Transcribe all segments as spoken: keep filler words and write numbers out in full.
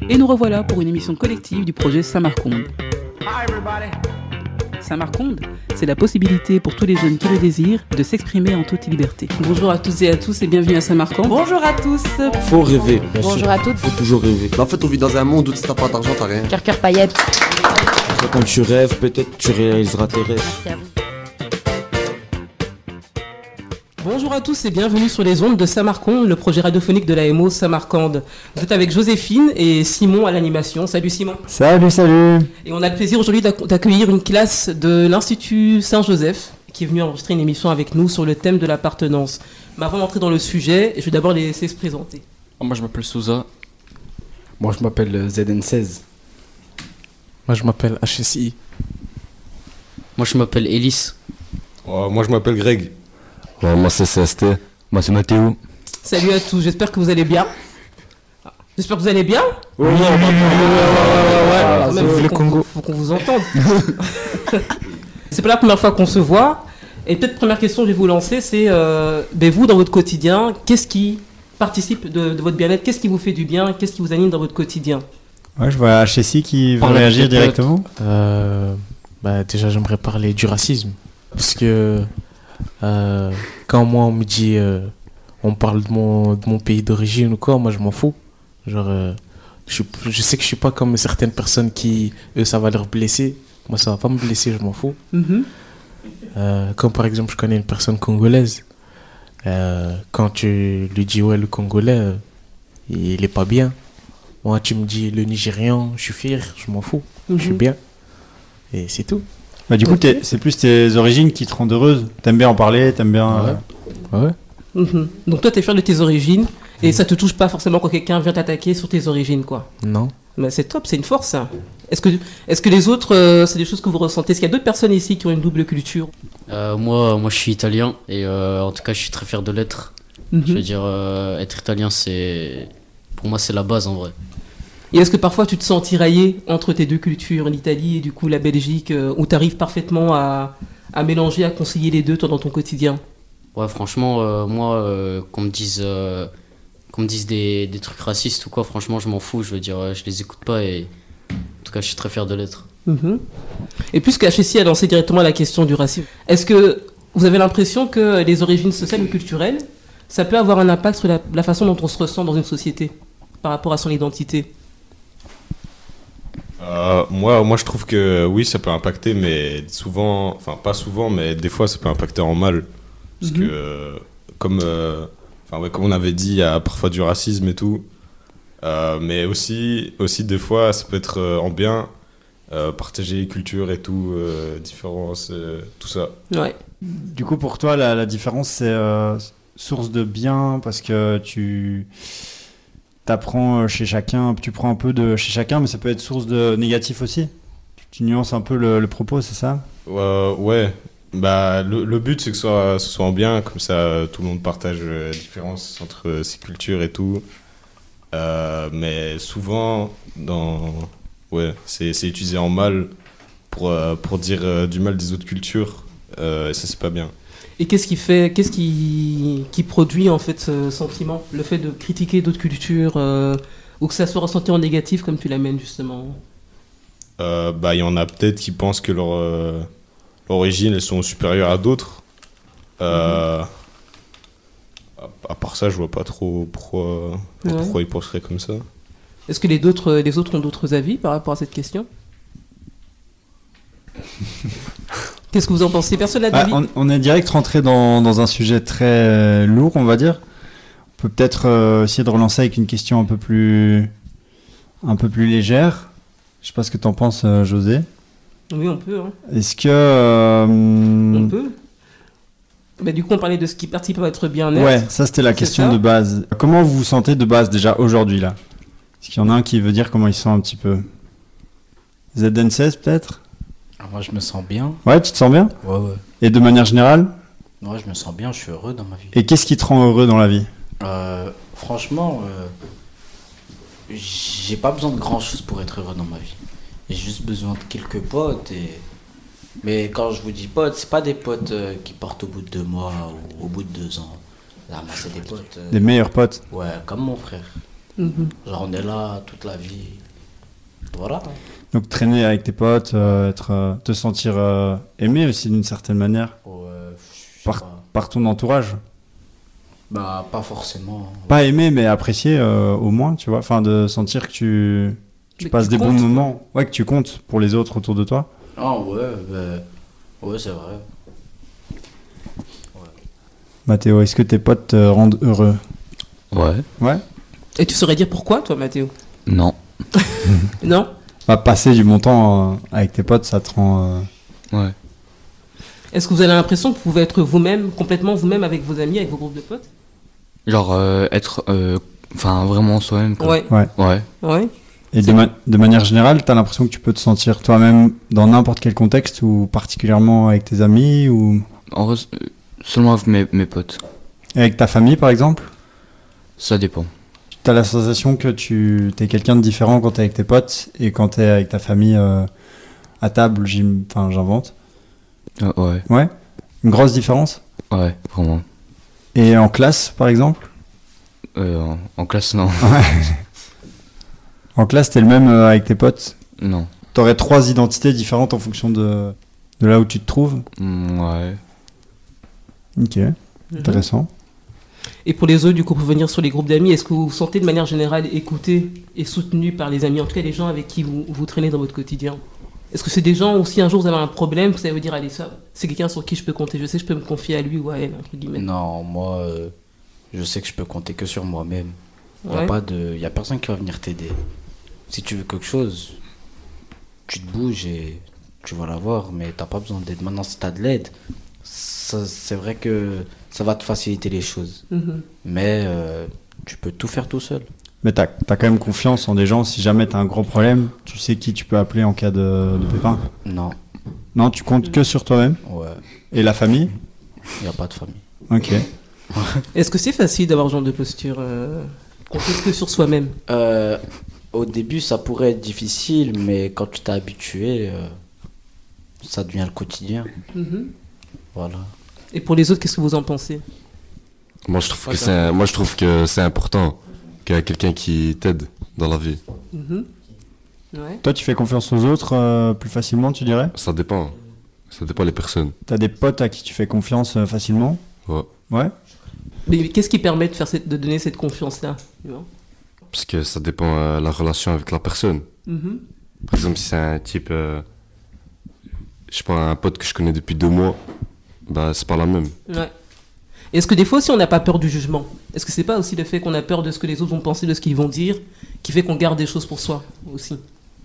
Et nous revoilà pour une émission collective du projet Samarconde. Samarconde, c'est la possibilité pour tous les jeunes qui le désirent de s'exprimer en toute liberté. Bonjour à toutes et à tous et bienvenue à Samarcande. Bonjour à tous. Faut rêver, bien Bonjour sûr. à toutes. Faut toujours rêver. Mais en fait, on vit dans un monde où si t'as pas d'argent, t'as rien. Cœur, cœur, paillettes. Quand tu rêves, peut-être tu réaliseras tes rêves. Merci à vous. Bonjour à tous et bienvenue sur les ondes de Samarconde, le projet radiophonique de l'A M O Samarcande. Vous êtes avec Joséphine et Simon à l'animation. Salut Simon. Salut, salut. Et on a le plaisir aujourd'hui d'ac- d'accueillir une classe de l'Institut Saint-Joseph qui est venue enregistrer une émission avec nous sur le thème de l'appartenance. Mais avant d'entrer dans le sujet, je vais d'abord les laisser se présenter. Moi je m'appelle Souza. Moi, je m'appelle Z N seize. Moi je m'appelle H S I. Moi je m'appelle Ellis. Oh, moi je m'appelle Greg. Ouais, moi c'est C S T. Moi c'est Mathéo. Salut à tous, j'espère que vous allez bien. J'espère que vous allez bien. Oui, ouais, ouais, Quand même, c'est faut le qu'on- Congo. Faut qu'on vous entende. C'est pas la première fois qu'on se voit. Et peut-être première question que je vais vous lancer, c'est euh, ben vous dans votre quotidien, qu'est-ce qui participe de, de votre bien-être, qu'est-ce qui vous fait du bien, qu'est-ce qui vous anime dans votre quotidien? Ouais, je vois H S I qui veut Parler réagir avec les directement. Euh, bah, déjà j'aimerais parler du racisme. Parce que euh, quand moi on me dit, euh, on parle de mon, de mon pays d'origine ou quoi, moi je m'en fous. Genre, euh, je, suis- je sais que je suis pas comme certaines personnes qui, eux, ça va leur blesser. Moi ça va pas me blesser, je m'en fous. Mhm. Euh, comme par exemple, je connais une personne congolaise. Euh, quand tu lui dis, ouais, le Congolais, euh, il est pas bien. Moi, tu me dis, le Nigérian, je suis fier, je m'en fous. Je suis Mhm. bien. Et c'est tout. Bah, du coup, Ok. t'es- c'est plus tes origines qui te rendent heureuse. T'aimes bien en parler, t'aimes bien. Ouais. euh, Ouais. Mhm. Donc toi, tu es fier de tes origines et ça te touche pas forcément quand quelqu'un vient t'attaquer sur tes origines, quoi. Non. Mais c'est top, c'est une force, ça. Est-ce que, est-ce que les autres, euh, c'est des choses que vous ressentez? Est-ce qu'il y a d'autres personnes ici qui ont une double culture? Euh, moi, moi je suis italien et euh, en tout cas je suis très fier de l'être. Je veux Mhm. dire, euh, être italien, c'est pour moi c'est la base en vrai. Et est-ce que parfois tu te sens tiraillé entre tes deux cultures, l'Italie et du coup la Belgique, euh, où tu arrives parfaitement à, à mélanger, à concilier les deux, toi, dans ton quotidien? Ouais, franchement, euh, moi, euh, qu'on me dise, euh, qu'on me dise des, des trucs racistes ou quoi, franchement, je m'en fous. Je veux dire, euh, je les écoute pas et en tout cas, je suis très fier de l'être. Mhm. Et puisque H S I a lancé directement la question du racisme, est-ce que vous avez l'impression que les origines sociales ou culturelles, ça peut avoir un impact sur la, la façon dont on se ressent dans une société par rapport à son identité? Euh, moi, moi, je trouve que oui, ça peut impacter, mais souvent, enfin pas souvent, mais des fois, ça peut impacter en mal. Parce Mhm. que, euh, comme, euh, enfin, ouais, comme on avait dit, il y a parfois du racisme et tout. Euh, mais aussi, aussi, des fois, ça peut être euh, en bien, euh, partager les cultures et tout, euh, différences, euh, tout ça. Ouais. Du coup, pour toi, la, la différence, c'est euh, source de bien parce que tu t'apprends chez chacun, tu prends un peu de chez chacun, mais ça peut être source de négatif aussi. Tu nuances un peu le, le propos, c'est ça? Euh, ouais, bah, le, le but, c'est que ce soit, ce soit en bien, comme ça, euh, tout le monde partage euh, la différence entre euh, ses cultures et tout. Euh, mais souvent, dans... ouais, c'est c'est utilisé en mal pour, euh, pour dire euh, du mal des autres cultures, euh, et ça, c'est pas bien. Et qu'est-ce qui fait, qu'est-ce qui, qui produit en fait ce sentiment, le fait de critiquer d'autres cultures, euh, ou que ça soit ressenti en négatif comme tu l'amènes justement? Euh, bah, il y en a peut-être qui pensent que leur, euh, leur origine, elles sont supérieures à d'autres. Euh, à, à part ça, je vois pas trop pourquoi, Ouais. pourquoi ils penseraient comme ça. Est-ce que les, d'autres, les autres ont d'autres avis par rapport à cette question? Qu'est-ce que vous en pensez? Personne n'a Ah, d'avis? on, on est direct rentré dans, dans un sujet très euh, lourd, on va dire. On peut peut-être euh, essayer de relancer avec une question un peu plus, un peu plus légère. Je sais pas ce que t'en penses, euh, José. Oui, on peut. Hein. Est-ce que... euh, On peut. Bah, du coup, on parlait de ce qui participe à votre bien-être. Ouais, ça c'était la C'est question ça. de base. Comment vous vous sentez de base déjà aujourd'hui là? Est-ce qu'il y en a un qui veut dire comment il se sent un petit peu? Z N seize peut-être? Ah, moi, je me sens bien. Ouais, tu te sens bien? Ouais, ouais. Et de manière générale? Ouais, je me sens bien, je suis heureux dans ma vie. Et qu'est-ce qui te rend heureux dans la vie? Euh, franchement, euh, j'ai pas besoin de grand-chose pour être heureux dans ma vie. J'ai juste besoin de quelques potes. Et... Mais quand je vous dis potes, c'est pas des potes euh, qui partent au bout de deux mois ou au bout de deux ans. Là, moi, c'est des potes... euh, Des meilleurs potes? Ouais, comme mon frère. Mhm. Genre, on est là toute la vie. Voilà. Donc traîner avec tes potes, euh, être, euh, te sentir euh, aimé aussi d'une certaine manière Ouais, je sais Par- pas. par ton entourage. Bah, pas forcément. Pas aimé, mais apprécié euh, au moins, tu vois. Enfin, de sentir que tu, tu Mais passes tu des comptes, bons quoi. moments. Ouais, que tu comptes pour les autres autour de toi. Ah ouais, bah, ouais, c'est vrai. Mathéo, est-ce que tes potes te rendent heureux? Ouais. Ouais. Et tu saurais dire pourquoi, toi, Mathéo? Non. Non? Bah, passer du bon temps euh, avec tes potes, ça te rend... euh, Ouais. Est-ce que vous avez l'impression que vous pouvez être vous-même, complètement vous-même avec vos amis, avec vos groupes de potes? Genre euh, être. euh, Enfin, vraiment soi-même. quoi. Ouais. Ouais. Ouais. Ouais. Et de, ma- de manière générale, t'as l'impression que tu peux te sentir toi-même dans n'importe quel contexte ou particulièrement avec tes amis ou En vrai, euh, seulement avec mes, mes potes. avec ta famille par exemple? Ça dépend. T'as la sensation que tu es quelqu'un de différent quand t'es avec tes potes et quand t'es avec ta famille euh, à table, j'im- enfin j'invente. Ah, ouais. Ouais. Une grosse différence. Ouais, vraiment. Et en classe par exemple? Euh, en, en classe, non. En classe, t'es le même euh, avec tes potes? Non. T'aurais trois identités différentes en fonction de, de là où tu te trouves? Mm, ouais. Ok, Mhm. intéressant. Et pour les autres, du coup, pour venir sur les groupes d'amis, est-ce que vous vous sentez de manière générale écouté et soutenu par les amis, en tout cas les gens avec qui vous, vous traînez dans votre quotidien? Est-ce que c'est des gens où si un jour vous avez un problème, vous savez vous dire, allez, ça, c'est quelqu'un sur qui je peux compter, je sais que je peux me confier à lui ou à elle, entre guillemets. Non, moi, euh, je sais que je peux compter que sur moi-même. Il n'y a, Ouais. pas de... y a personne qui va venir t'aider. Si tu veux quelque chose, tu te bouges et tu vas l'avoir, mais t'as pas besoin d'aide. Maintenant, si t'as de l'aide, ça- c'est vrai que ça va te faciliter les choses. Mhm. Mais euh, tu peux tout faire tout seul. Mais t'as as quand même confiance en des gens. Si jamais t'as un gros problème, tu sais qui tu peux appeler en cas de, de pépin. Non, Non, tu comptes que sur toi-même. ouais, Et la famille? il n'y a pas de famille. Ok. Est-ce que c'est facile d'avoir ce genre de posture, euh, qu'on fait que sur soi-même? Euh, au début, ça pourrait être difficile, mais quand tu t'es habitué, euh, ça devient le quotidien. Mhm. Voilà. Et pour les autres, qu'est-ce que vous en pensez? Moi, je trouve que c'est, moi, je trouve que c'est important qu'il y ait quelqu'un qui t'aide dans la vie. Mhm. Ouais. Toi, tu fais confiance aux autres euh, plus facilement, tu dirais? Ça dépend. Ça dépend des personnes. T'as des potes à qui tu fais confiance euh, facilement? Ouais. Ouais. Mais qu'est-ce qui permet de, faire cette, de donner cette confiance-là, tu vois? Parce que ça dépend de la relation avec la personne. Mhm. Par exemple, si c'est un type, euh, je sais pas, un pote que je connais depuis deux mois, bah c'est pas la même. Ouais. Est-ce que des fois aussi on n'a pas peur du jugement? Est-ce que c'est pas aussi le fait qu'on a peur de ce que les autres vont penser, de ce qu'ils vont dire, qui fait qu'on garde des choses pour soi aussi?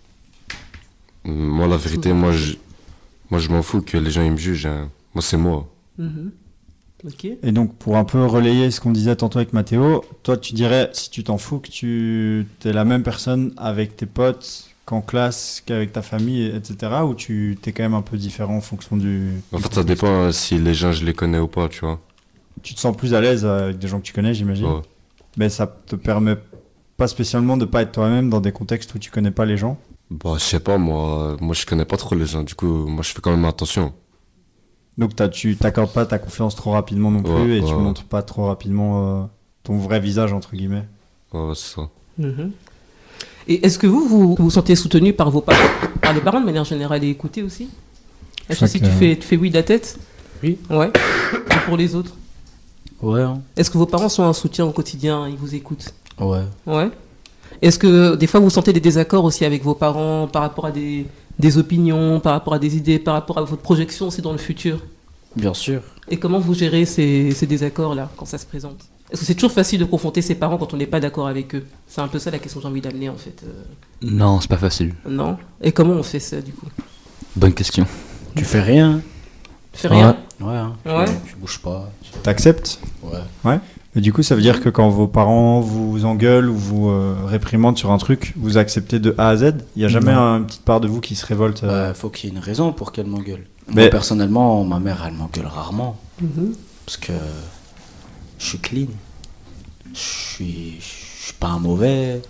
Moi, la vérité, moi, je, moi, je m'en fous que les gens ils me jugent. Hein. Moi, c'est moi. Mhm. Ok. Et donc, pour un peu relayer ce qu'on disait tantôt avec Mathéo, toi, tu dirais, si tu t'en fous, que tu es la même personne avec tes potes qu'en classe, qu'avec ta famille, et cetera, ou tu t'es quand même un peu différent en fonction du... En du fait, ça contexte? dépend euh, si les gens, je les connais ou pas, tu vois. Tu te sens plus à l'aise avec des gens que tu connais, j'imagine. Ouais. Mais ça te permet pas spécialement de pas être toi-même dans des contextes où tu connais pas les gens. Bah, je sais pas, moi, moi, je connais pas trop les gens. Du coup, moi, je fais quand même attention. Donc t'as- tu t'accordes pas ta confiance trop rapidement non plus Ouais, et tu ouais. montres pas trop rapidement euh, ton vrai visage, entre guillemets. Ouais, ouais, c'est ça. Mhm. Et est-ce que vous, vous vous sentez soutenu par vos parents, par les parents de manière générale et écoutés aussi? Est-ce que crois si que- tu fais, tu fais oui de la tête? Oui. Ouais. Et pour les autres? Ouais, hein. Est-ce que vos parents sont un soutien au quotidien? Ils vous écoutent? Ouais. Ouais. Est-ce que des fois vous sentez des désaccords aussi avec vos parents par rapport à des, des opinions, par rapport à des idées, par rapport à votre projection aussi dans le futur? Bien sûr. Et comment vous gérez ces, ces désaccords-là quand ça se présente? Est-ce que c'est toujours facile de confronter ses parents quand on n'est pas d'accord avec eux? C'est un peu ça la question que j'ai envie d'amener en fait. Euh, Non, c'est pas facile. non? Et comment on fait ça du coup? Bonne question. Tu fais rien. Tu fais rien? Ouais, hein. Ouais. Tu, tu bouges pas. tu- T'acceptes? Ouais. Et du coup, ça veut dire que quand vos parents vous engueulent ou vous euh, réprimandent sur un truc, vous acceptez de A à Z? Il n'y a jamais Non. un- une petite part de vous qui se révolte euh, Bah, faut qu'il y ait une raison pour qu'elle m'engueule. Mais- Moi, personnellement, ma mère, elle m'engueule rarement. Mhm. Parce que je suis clean. Je suis, je suis pas un mauvais.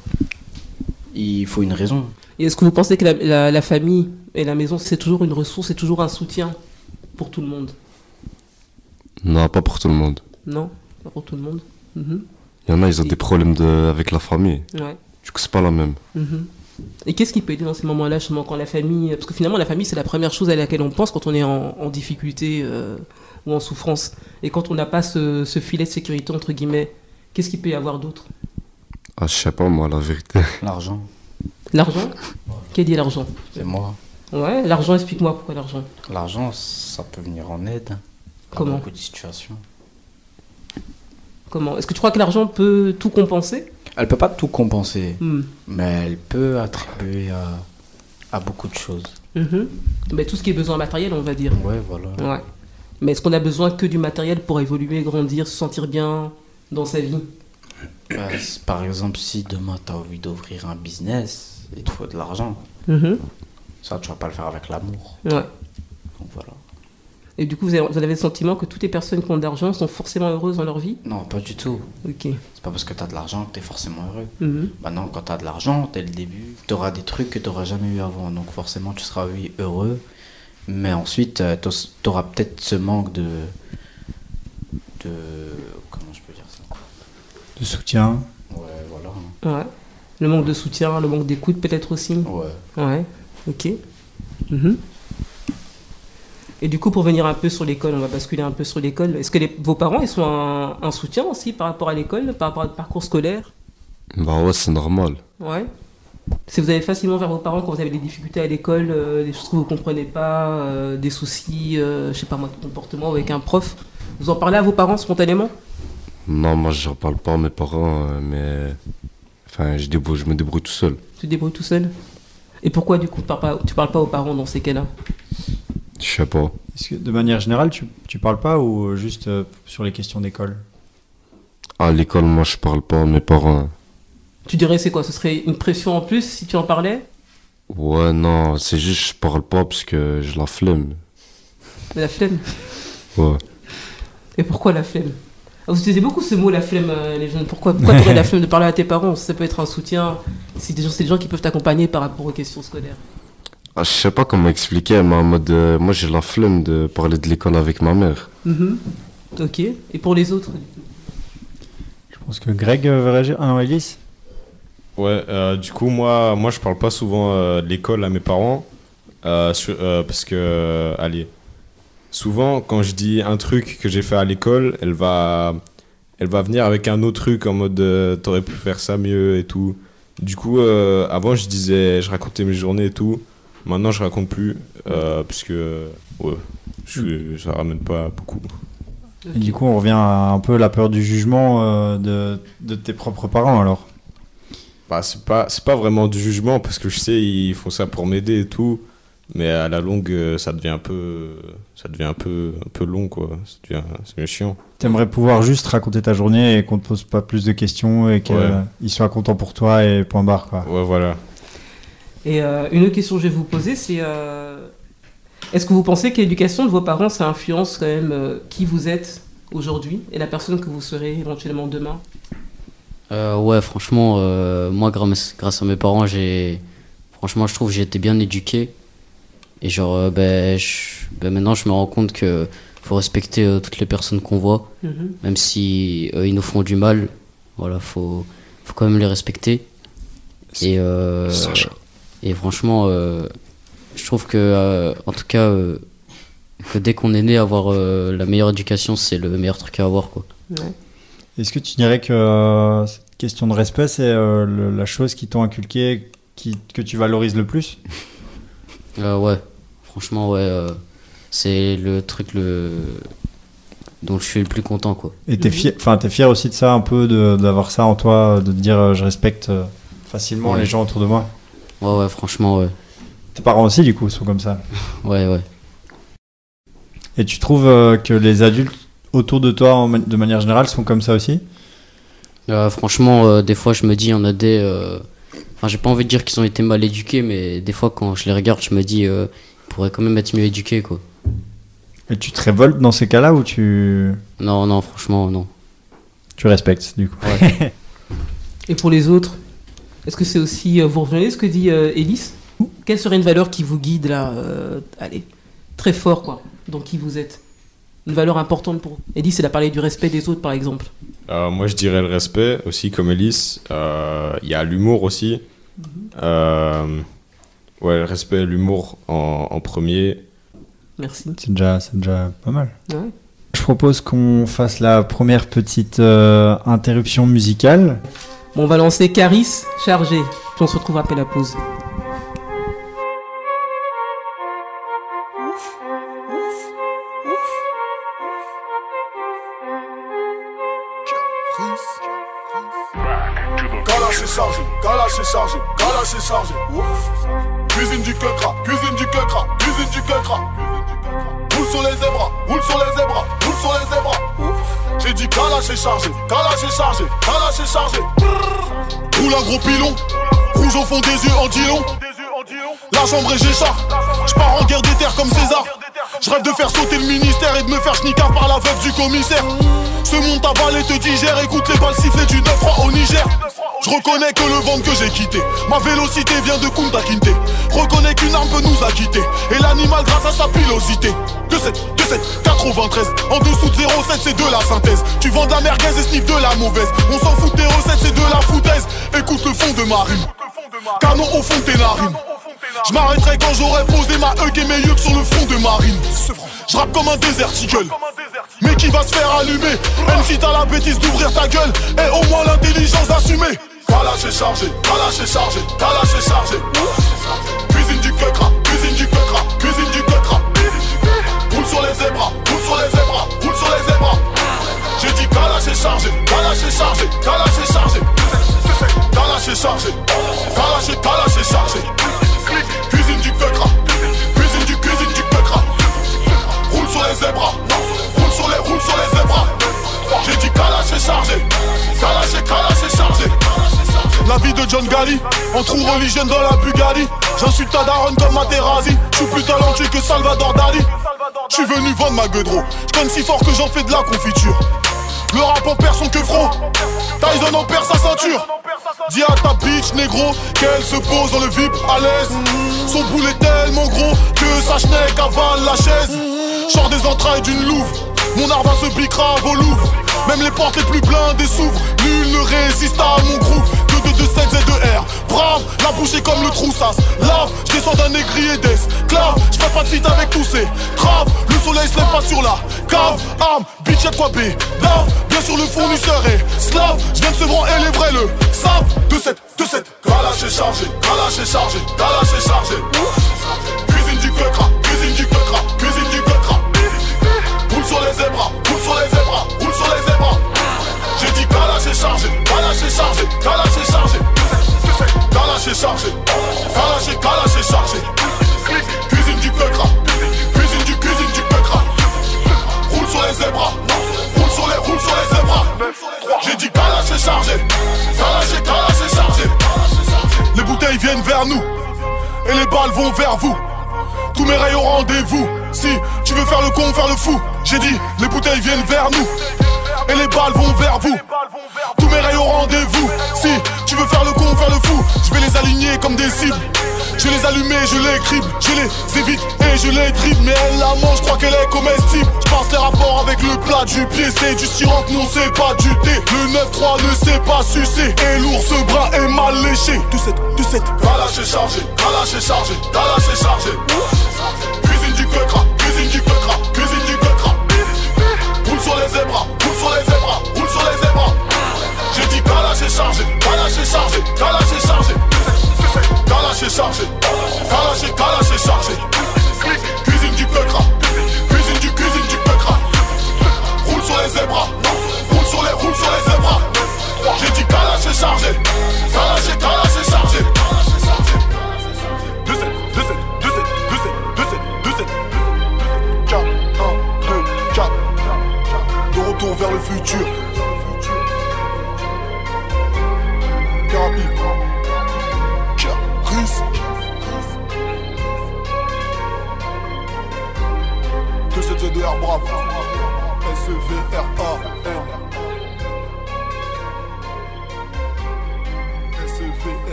Il faut une raison. Et est-ce que vous pensez que la, la- la famille et la maison c'est toujours une ressource, c'est toujours un soutien pour tout le monde? Non, pas pour tout le monde. Non? Pas pour tout le monde? Mhm. Il y en a, ils ont Et- des problèmes de... avec la famille. Ouais. Du coup, c'est pas la même. Mhm. Et qu'est-ce qui peut aider dans ces moments-là, justement, quand la famille... Parce que finalement, la famille, c'est la première chose à laquelle on pense quand on est en, en difficulté euh, ou en souffrance. Et quand on n'a pas ce, ce filet de sécurité, entre guillemets, qu'est-ce qu'il peut y avoir d'autre? Ah, je sais pas, moi, la vérité. L'argent, L'argent? Qui a dit l'argent? c'est moi. Ouais, l'argent, explique-moi pourquoi l'argent. L'argent, ça peut venir en aide. Dans Comment? beaucoup de situations. Comment? Est-ce que tu crois que l'argent peut tout compenser? Elle peut pas tout compenser, Hmm. mais elle peut attribuer à, à beaucoup de choses. Mhm. Ben, tout ce qui est besoin matériel, on va dire. Ouais, voilà. Ouais. Mais est-ce qu'on a besoin que du matériel pour évoluer, grandir, se sentir bien dans sa vie? Euh, c- par exemple, si demain tu as envie d'ouvrir un business, il te faut de l'argent. Mhm. Ça, tu vas pas le faire avec l'amour. Ouais. Donc voilà. Et du coup, vous avez, vous avez le sentiment que toutes les personnes qui ont de l'argent sont forcément heureuses dans leur vie? Non, pas du tout. Ok. C'est pas parce que tu as de l'argent que tu es forcément heureux. Mhm. Maintenant, quand tu as de l'argent, dès le début, tu auras des trucs que tu n'auras jamais eu avant. Donc forcément, tu seras, oui, heureux. Mais ensuite, tu auras peut-être ce manque de... de... Comment je peux dire ça? De soutien. Ouais, voilà. Ouais. Le manque de soutien, le manque d'écoute peut-être aussi? Ouais. Ouais. Ok. Mhm. Et du coup, pour venir un peu sur l'école, on va basculer un peu sur l'école. Est-ce que les- vos parents, ils sont un, un soutien aussi par rapport à l'école, par rapport à votre parcours scolaire? Bah ouais, c'est normal. Ouais. Si vous allez facilement vers vos parents quand vous avez des difficultés à l'école, euh, des choses que vous comprenez pas, euh, des soucis, euh, je sais pas moi, de comportement avec un prof, vous en parlez à vos parents spontanément? Non, moi, je parle pas à mes parents, euh, mais... Enfin, je, débrouille, je me débrouille tout seul. Tu te débrouilles tout seul? Et pourquoi du coup tu parles pas, tu parles pas aux parents dans ces cas-là? Je sais pas. Est-ce que de manière générale, tu, tu parles pas ou juste euh, sur les questions d'école? À l'école, moi, je parle pas à mes parents. Tu dirais c'est quoi? Ce serait une pression en plus si tu en parlais? Ouais, non, c'est juste je parle pas parce que j'ai la flemme. La flemme? Ouais. Et pourquoi la flemme? Ah, vous utilisez beaucoup ce mot, la flemme, euh, les jeunes. Pourquoi, pourquoi tu aurais la flemme de parler à tes parents? Ça peut être un soutien. C'est des gens, c'est des gens qui peuvent t'accompagner par rapport aux questions scolaires. Ah, je sais pas comment expliquer, mais en mode... euh, moi, j'ai la flemme de parler de l'école avec ma mère. Mhm. Ok. Et pour les autres? Je pense que Greg euh, veut réagir. Ah non, Elise? Ouais, euh, du coup, moi, moi, je parle pas souvent euh, de l'école à mes parents. euh, sur- euh, parce que, euh, allez, souvent, quand je dis un truc que j'ai fait à l'école, elle va, elle va venir avec un autre truc en mode euh, t'aurais pu faire ça mieux et tout. Du coup, euh, avant, je disais, je racontais mes journées et tout. Maintenant, je raconte plus. Euh, parce que, ouais, je, ça ramène pas beaucoup. Et du coup, on revient à un peu la peur du jugement euh, de, de tes propres parents alors. Bah, c'est pas, c'est pas vraiment du jugement parce que je sais, ils font ça pour m'aider et tout. Mais à la longue, euh, ça devient un peu, ça devient un peu, un peu long, quoi. Ça devient, c'est devient chiant. T'aimerais pouvoir juste raconter ta journée et qu'on te pose pas plus de questions et qu'ils Ouais. soient contents pour toi et point barre quoi. Ouais, voilà. Et euh, une autre question que je vais vous poser, c'est euh, est-ce que vous pensez que l'éducation de vos parents, ça influence quand même euh, qui vous êtes aujourd'hui et la personne que vous serez éventuellement demain? Euh, ouais, franchement, euh, moi, grâce, grâce à mes parents, j'ai. Franchement, je trouve que j'ai été bien éduqué. Et genre, euh, ben, je- ben, maintenant, je me rends compte que faut respecter euh, toutes les personnes qu'on voit, Mhm. même si euh, ils nous font du mal. Voilà, faut, faut quand même les respecter. Et, euh, Sacha. et franchement, euh, je trouve que, euh, en tout cas, euh, que dès qu'on est né, avoir euh, la meilleure éducation, c'est le meilleur truc à avoir, quoi. Ouais. Est-ce que tu dirais que euh, cette question de respect, c'est euh, le- la chose qui t'ont inculqué, qui, que tu valorises le plus? Euh, ouais, franchement, ouais, euh, c'est le truc le... dont je suis le plus content, quoi. Et t'es fier, enfin, t'es fier aussi de ça un peu, de- d'avoir ça en toi, de te dire euh, je respecte euh, facilement Ouais. les gens autour de moi. Ouais, ouais, franchement, ouais. Tes parents aussi du coup sont comme ça. Ouais, ouais. Et tu trouves euh, que les adultes autour de toi, en ma- de manière générale, sont comme ça aussi? Euh, franchement, euh, des fois, je me dis, il y en a des... euh, Enfin, j'ai pas envie de dire qu'ils ont été mal éduqués, mais des fois, quand je les regarde, je me dis, euh, ils pourraient quand même être mieux éduqués, quoi. Et tu te révoltes dans ces cas-là ou tu, Non, non, franchement, non. tu respectes du coup? Ouais. Et pour les autres, est-ce que c'est aussi, euh, vous revenez ce que dit euh, Élise? Quelle serait une valeur qui vous guide là, euh, allez, très fort quoi, dans qui vous êtes? une valeur importante pour Ellis, il a parlé du respect des autres, par exemple. Euh, moi, je dirais le respect aussi, comme Ellis. Euh, Il y a l'humour aussi. Mm-hmm. Euh, ouais, le respect, l'humour en, en premier. Merci. C'est déjà, c'est déjà pas mal. Ouais. Je propose qu'on fasse la première petite euh, interruption musicale. Bon, on va lancer Caris, chargé. Puis on se retrouve après la pause. Kalash est chargé, Kalash est chargé, Kalash est chargé. Cuisine du quecra, cuisine du quecra, cuisine du quecra. Roule sur les zébras, roule sur les zébras, roule sur les zébras. J'ai dit Kalash est chargé, Kalash est chargé, Kalash est chargé. Roule un gros pilon, rouge au fond des yeux en dilon. La chambre est j'écharpe, j'pars en guerre des terres comme César. J'rêve de faire sauter le ministère et de me faire schnicard par la veuve du commissaire. Ce monde t'avale et te digère, écoute les balles siffler du neuf trois au Niger. Je reconnais que le ventre que j'ai quitté, ma vélocité vient de Kunta Kinte. Reconnais qu'une arme peut nous acquitter, et l'animal grâce à sa pilosité. deux sept, deux sept, quatre-vingt-treize, en dessous de zéro sept c'est de la synthèse. Tu vends de la merguez et sniff de la mauvaise. On s'en fout des recettes, c'est de la foutaise. Écoute le fond de ma rime, canon au fond de tes narines. Je m'arrêterai quand j'aurai posé ma hug et mes yeux sur le front de Marine. Je rappe comme un déserticle, mais qui va se faire allumer. Même si t'as la bêtise d'ouvrir ta gueule, et au moins l'intelligence d'assumer. Kalash est chargé, Kalash est chargé, Kalash est chargé. Cuisine du quecra, cuisine du quecra, cuisine du quecra. Roule sur les zébras, roule sur les zébras, roule sur les zébras. J'ai dit Kalash est chargé, Kalash est chargé, Kalash est chargé. Kalash est chargé, Kalash est, Kalash est chargé. Cuisine du quecra, cuisine du, cuisine du quecra. Roule sur les zébras, roule sur les, roule sur les zébras. J'ai dit Kalash est chargé, Kalash est, Kalash est chargé. La vie de John Gali, en trou religion dans la Bugatti. J'insulte ta daronne comme Materazzi. J'suis plus talentueux que Salvador Dali. J'suis venu vendre ma gueudreau. J'conne si fort que j'en fais de la confiture. Le rap en perd son queufro, Tyson en perd sa ceinture. Dis à ta bitch négro qu'elle se pose dans le V I P à l'aise. Son boule est tellement gros que sa schneck avale la chaise. Sors des entrailles d'une louve, mon art va se bicrave au Louvre. Même les portes les plus blindées s'ouvrent, nul ne résiste à mon groove. deux deux deux sept Z deux R, brave, la bouche est comme le troussas. Lave, je descends d'un négrier d'esclave. Je fais pas de feat avec tous ces traves. Le soleil se lève pas sur la cave. Arme, bitch y'a de quoi B, lave. Bien sûr le fournisseur est slave. Je viens de Sevran et les vrais le savent. deux sept, deux sept, Kalash est chargé, Kalash est chargé, Kalash est chargé. Cuisine du quecra, cuisine du quecra, cuisine du quecra. Roule sur les zébras, roule sur les zébras, roule sur les zébras. J'ai dit Kalash est chargé, Kalash est chargé, Kalash est chargé. Kalash est chargé, Kalash est, Kalash est chargé. Cuisine du quecra, cuisine du, cuisine du quecra. Roule sur les zébras, roule sur les, roule sur les zébras. J'ai dit Kalash est chargé, Kalash est, Kalash est chargé. Les bouteilles viennent vers nous, et les balles vont vers vous. Tous mes rayons au rendez-vous. Si tu veux faire le con, faire le fou. J'ai dit, les bouteilles viennent vers nous, et les balles vont vers vous. Tous mes rayons au rendez-vous. Si tu veux faire le con, faire le fou, je vais les aligner comme des cibles. Je vais les allumer, je les crible, je les évite et je les dribble. Mais elle la mange, je crois qu'elle est comestible. Je passe les rapports avec le plat du pied. C'est du sirop, non c'est pas du thé. Le neuf trois ne sait pas sucer, et l'ours brun est mal léché. deux sept, deux sept, Kalash est chargé, Kalash est chargé, Kalash est chargé. Cuisine du quecra, cuisine du quecra, cuisine du quecra. Roule sur les zébras, roule sur les zébras, roule sur les zébras. J'ai dit Kalash est chargé, Kalash est chargé, Kalash est chargé. Kalash est chargé, Kalash est, Kalash est chargé. Cuisine du quecra, cuisine du, cuisine du quecra. Roule sur les zébras, roule sur les, roule sur les zébras. J'ai dit Kalash est chargé, Kalash est, Kalash est chargé. deux sept, deux sept, deux sept, deux sept, deux sept, deux sept. quatre, un, deux, quatre. De retour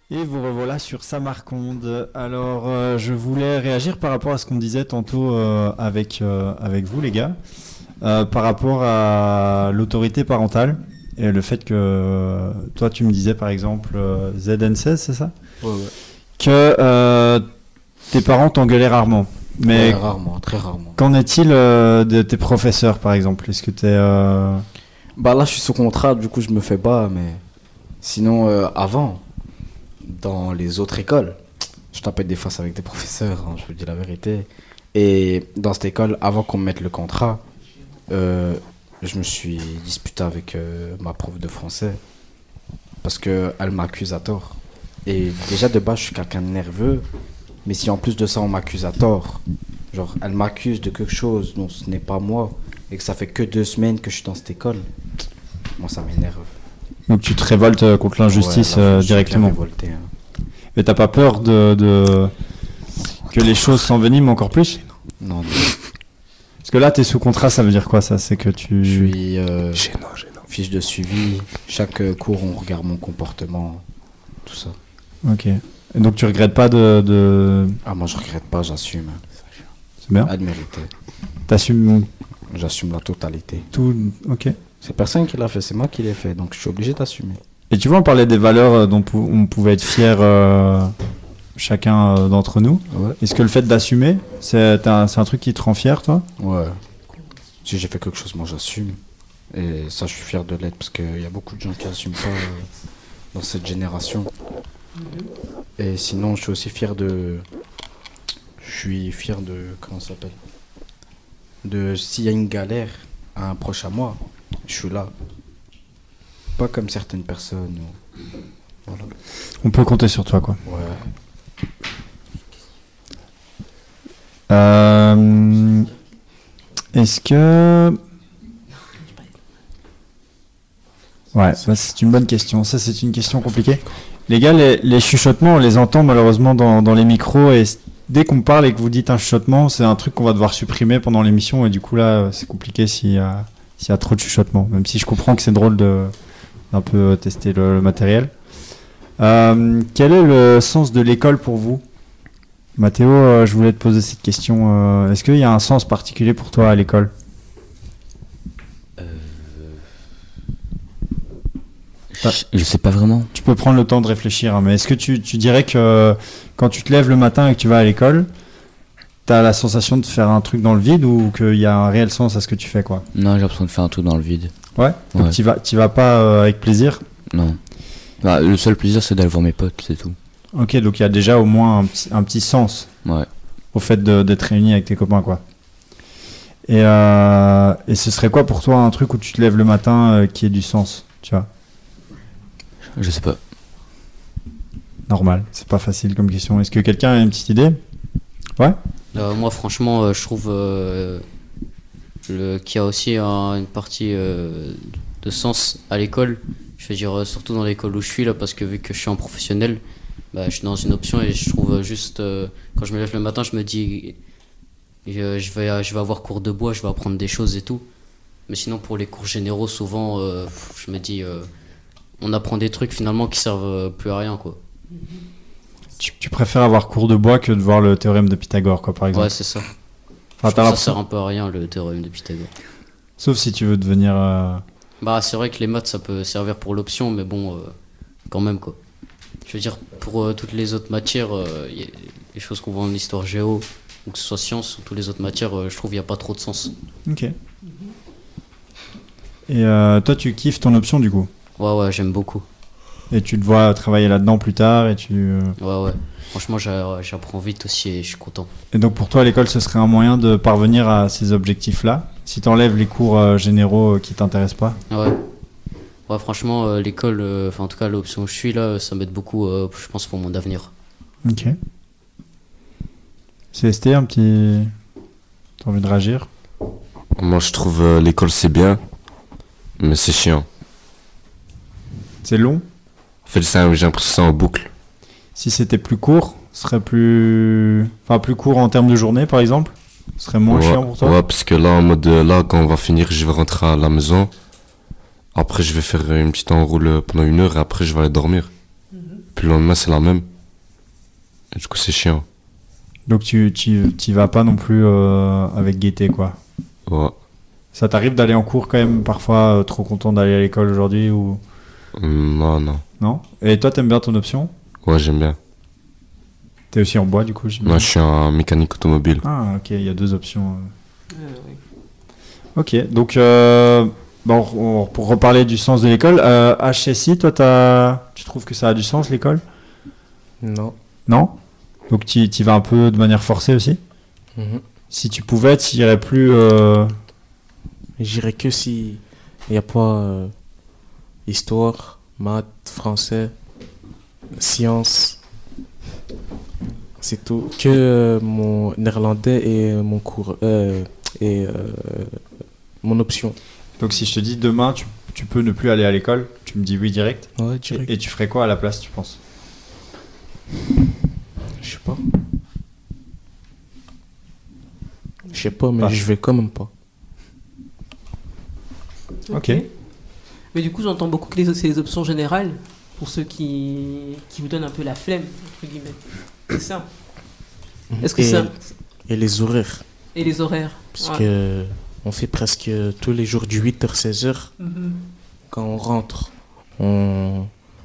Et vous revoilà sur Samarconde. Alors, euh, je voulais réagir par rapport à ce qu'on disait tantôt euh, avec, euh, avec vous, les gars, euh, par rapport à l'autorité parentale et le fait que euh, toi, tu me disais par exemple euh, Z N seize, c'est ça ? Ouais, ouais. Que euh, tes parents t'engueulaient rarement. Mais Ouais, rarement, très rarement. qu'en est-il euh, de tes professeurs, par exemple ? Est-ce que t'es... Euh... Bah là, je suis sous contrat, du coup, je me fais pas, mais sinon, euh, avant, dans les autres écoles, je tapais des faces avec des professeurs, hein, je vous dis la vérité. Et dans cette école, avant qu'on me mette le contrat, euh, je me suis disputé avec euh, ma prof de français parce qu'elle m'accuse à tort. Et déjà, de base, je suis quelqu'un de nerveux, mais si en plus de ça, on m'accuse à tort, genre, elle m'accuse de quelque chose dont ce n'est pas moi, et que ça fait que deux semaines que je suis dans cette école, moi, ça m'énerve. Donc tu te révoltes euh, contre l'injustice Ouais, là, je euh, me suis bien directement. révolté, hein. Mais t'as pas peur de, de... que les choses s'enveniment encore plus ? Non, non. Parce que là, t'es sous contrat, ça veut dire quoi ça ? C'est que tu... Je suis euh, fiche de suivi. Chaque euh, cours, on regarde mon comportement, tout ça. Ok. Et donc tu regrettes pas de... de... Ah, moi, je regrette pas, j'assume. C'est bien. À de mériter. T'assumes J'assume la totalité. tout... Ok. C'est personne qui l'a fait, c'est moi qui l'ai fait, donc je suis obligé d'assumer. Et tu vois, on parlait des valeurs euh, dont pou- on pouvait être fier euh, chacun euh, d'entre nous. Ouais. Est-ce que le fait d'assumer, c'est un, c'est un truc qui te rend fier, toi ? Ouais. Si j'ai fait quelque chose, moi, j'assume. Et ça, je suis fier de l'être, parce qu'il y a beaucoup de gens qui n'assument pas euh, dans cette génération. Et sinon, je suis aussi fier de... Je suis fier de... Comment ça s'appelle ? De... S'il y a une galère à un proche à moi, je suis là. Pas comme certaines personnes. Ou... Voilà. On peut compter sur toi, quoi. Ouais. Euh, Est-ce que... Ouais, ça, c'est une bonne question. Ça, c'est une question compliquée. Les gars, les, les chuchotements, on les entend malheureusement dans, dans les micros. Et c- dès qu'on parle et que vous dites un chuchotement, c'est un truc qu'on va devoir supprimer pendant l'émission. Et du coup, là, c'est compliqué s'il y a, s'il y a trop de chuchotements. Même si je comprends que c'est drôle de, d'un peu tester le, le matériel. Euh, quel est le sens de l'école pour vous ? Mathéo, euh, je voulais te poser cette question. Euh, est-ce qu'il y a un sens particulier pour toi à l'école ? Je, je sais pas vraiment. Tu peux prendre le temps de réfléchir, hein, mais est-ce que tu, tu dirais que quand tu te lèves le matin et que tu vas à l'école, tu as la sensation de faire un truc dans le vide ou qu'il y a un réel sens à ce que tu fais, quoi ? Non, j'ai l'impression de faire un truc dans le vide. Ouais. Donc Ouais. tu vas, tu vas pas euh, avec plaisir ? Non. Bah, le seul plaisir, c'est d'aller voir mes potes, c'est tout. Ok, donc il y a déjà au moins un petit, un petit sens Ouais. au fait de- d'être réuni avec tes copains, quoi. Et, euh, et ce serait quoi pour toi un truc où tu te lèves le matin euh, qui ait du sens, tu vois ? Je sais pas. Normal, c'est pas facile comme question. Est-ce que quelqu'un a une petite idée ? Ouais ? Euh, moi, franchement, euh, je trouve euh, le- qu'il y a aussi un- une partie euh, de sens à l'école. Je veux dire, euh, surtout dans l'école où je suis là, parce que vu que je suis en professionnel, bah, je suis dans une option et je trouve euh, juste, euh, quand je me lève le matin, je me dis, euh, je, vais, je vais avoir cours de bois, je vais apprendre des choses et tout. Mais sinon, pour les cours généraux, souvent, euh, je me dis, euh, on apprend des trucs finalement qui servent euh, plus à rien, quoi. Tu, tu préfères avoir cours de bois que de voir le théorème de Pythagore, quoi, par exemple. Ouais, c'est ça. Enfin, Je t'as trouve que ça l'impression- sert un peu à rien, le théorème de Pythagore. Sauf si tu veux devenir... euh, Bah, c'est vrai que les maths, ça peut servir pour l'option, mais bon, euh, quand même, quoi. Je veux dire, pour euh, toutes les autres matières, euh, y a les choses qu'on voit en histoire géo, ou que ce soit sciences, ou toutes les autres matières, euh, je trouve qu'il n'y a pas trop de sens. Ok. Et euh, toi, tu kiffes ton option, du coup ? Ouais, ouais, j'aime beaucoup. Et tu te vois travailler là-dedans plus tard et tu... euh, Ouais, ouais. Franchement, j'a- j'apprends vite aussi et je suis content. Et donc pour toi, l'école, ce serait un moyen de parvenir à ces objectifs-là, si t'enlèves les cours euh, généraux euh, qui t'intéressent pas ? Ouais. Ouais, franchement, euh, l'école, euh, enfin, en tout cas, l'option où je suis là, ça m'aide beaucoup, euh, je pense, pour mon avenir. Ok. C S T, un petit... T'as envie de réagir ? Moi, je trouve euh, l'école, c'est bien, mais c'est chiant. C'est long ? En fait, c'est un- j'ai l'impression que c'est en boucle. Si c'était plus court, ce serait plus... Enfin, plus court en termes de journée, par exemple ? Ce serait moins ouais, chiant pour toi ? Ouais, parce que là, en mode, euh, là, quand on va finir, je vais rentrer à la maison. Après, je vais faire une petite enroule pendant une heure et après, je vais aller dormir. Puis puis le lendemain, c'est la même. Et du coup, c'est chiant. Donc tu tu t'y vas pas non plus euh, avec gaieté, quoi. Ouais. Ça t'arrive d'aller en cours quand même, parfois euh, trop content d'aller à l'école aujourd'hui ou... Hum, non, non. Non? Et toi, t'aimes bien ton option? Ouais, j'aime bien. T'es aussi en bois, du coup, j'imagine. Moi, je suis un mécanique automobile. Ah, ok, il y a deux options. euh. Ah, oui. Ok, donc euh, bon, on- pour reparler du sens de l'école, euh, H S I, toi, t'as... tu trouves que ça a du sens, l'école? Non. Non? Donc tu y vas un peu de manière forcée aussi? Mhm. Si tu pouvais, tu irais plus... euh, J'irais que si il n'y a pas euh, histoire, maths, français, sciences. C'est tout. Que euh, mon néerlandais et euh, mon cours euh, et euh, mon option. Donc si je te dis demain, tu, tu peux ne plus aller à l'école, tu me dis oui direct. Ouais, Et, direct. et tu ferais quoi à la place, tu penses? Je sais pas. Je sais pas, mais Pas. je vais quand même pas. Ok. Mais du coup, j'entends beaucoup que les- c'est les options générales pour ceux qui, qui vous donnent un peu la flemme, entre guillemets. C'est ça. Est-ce que et, ça. et les horaires. Et les horaires. Parce Ouais. que on fait presque tous les jours du huit heures seize heures. Mhm. Quand on rentre, on,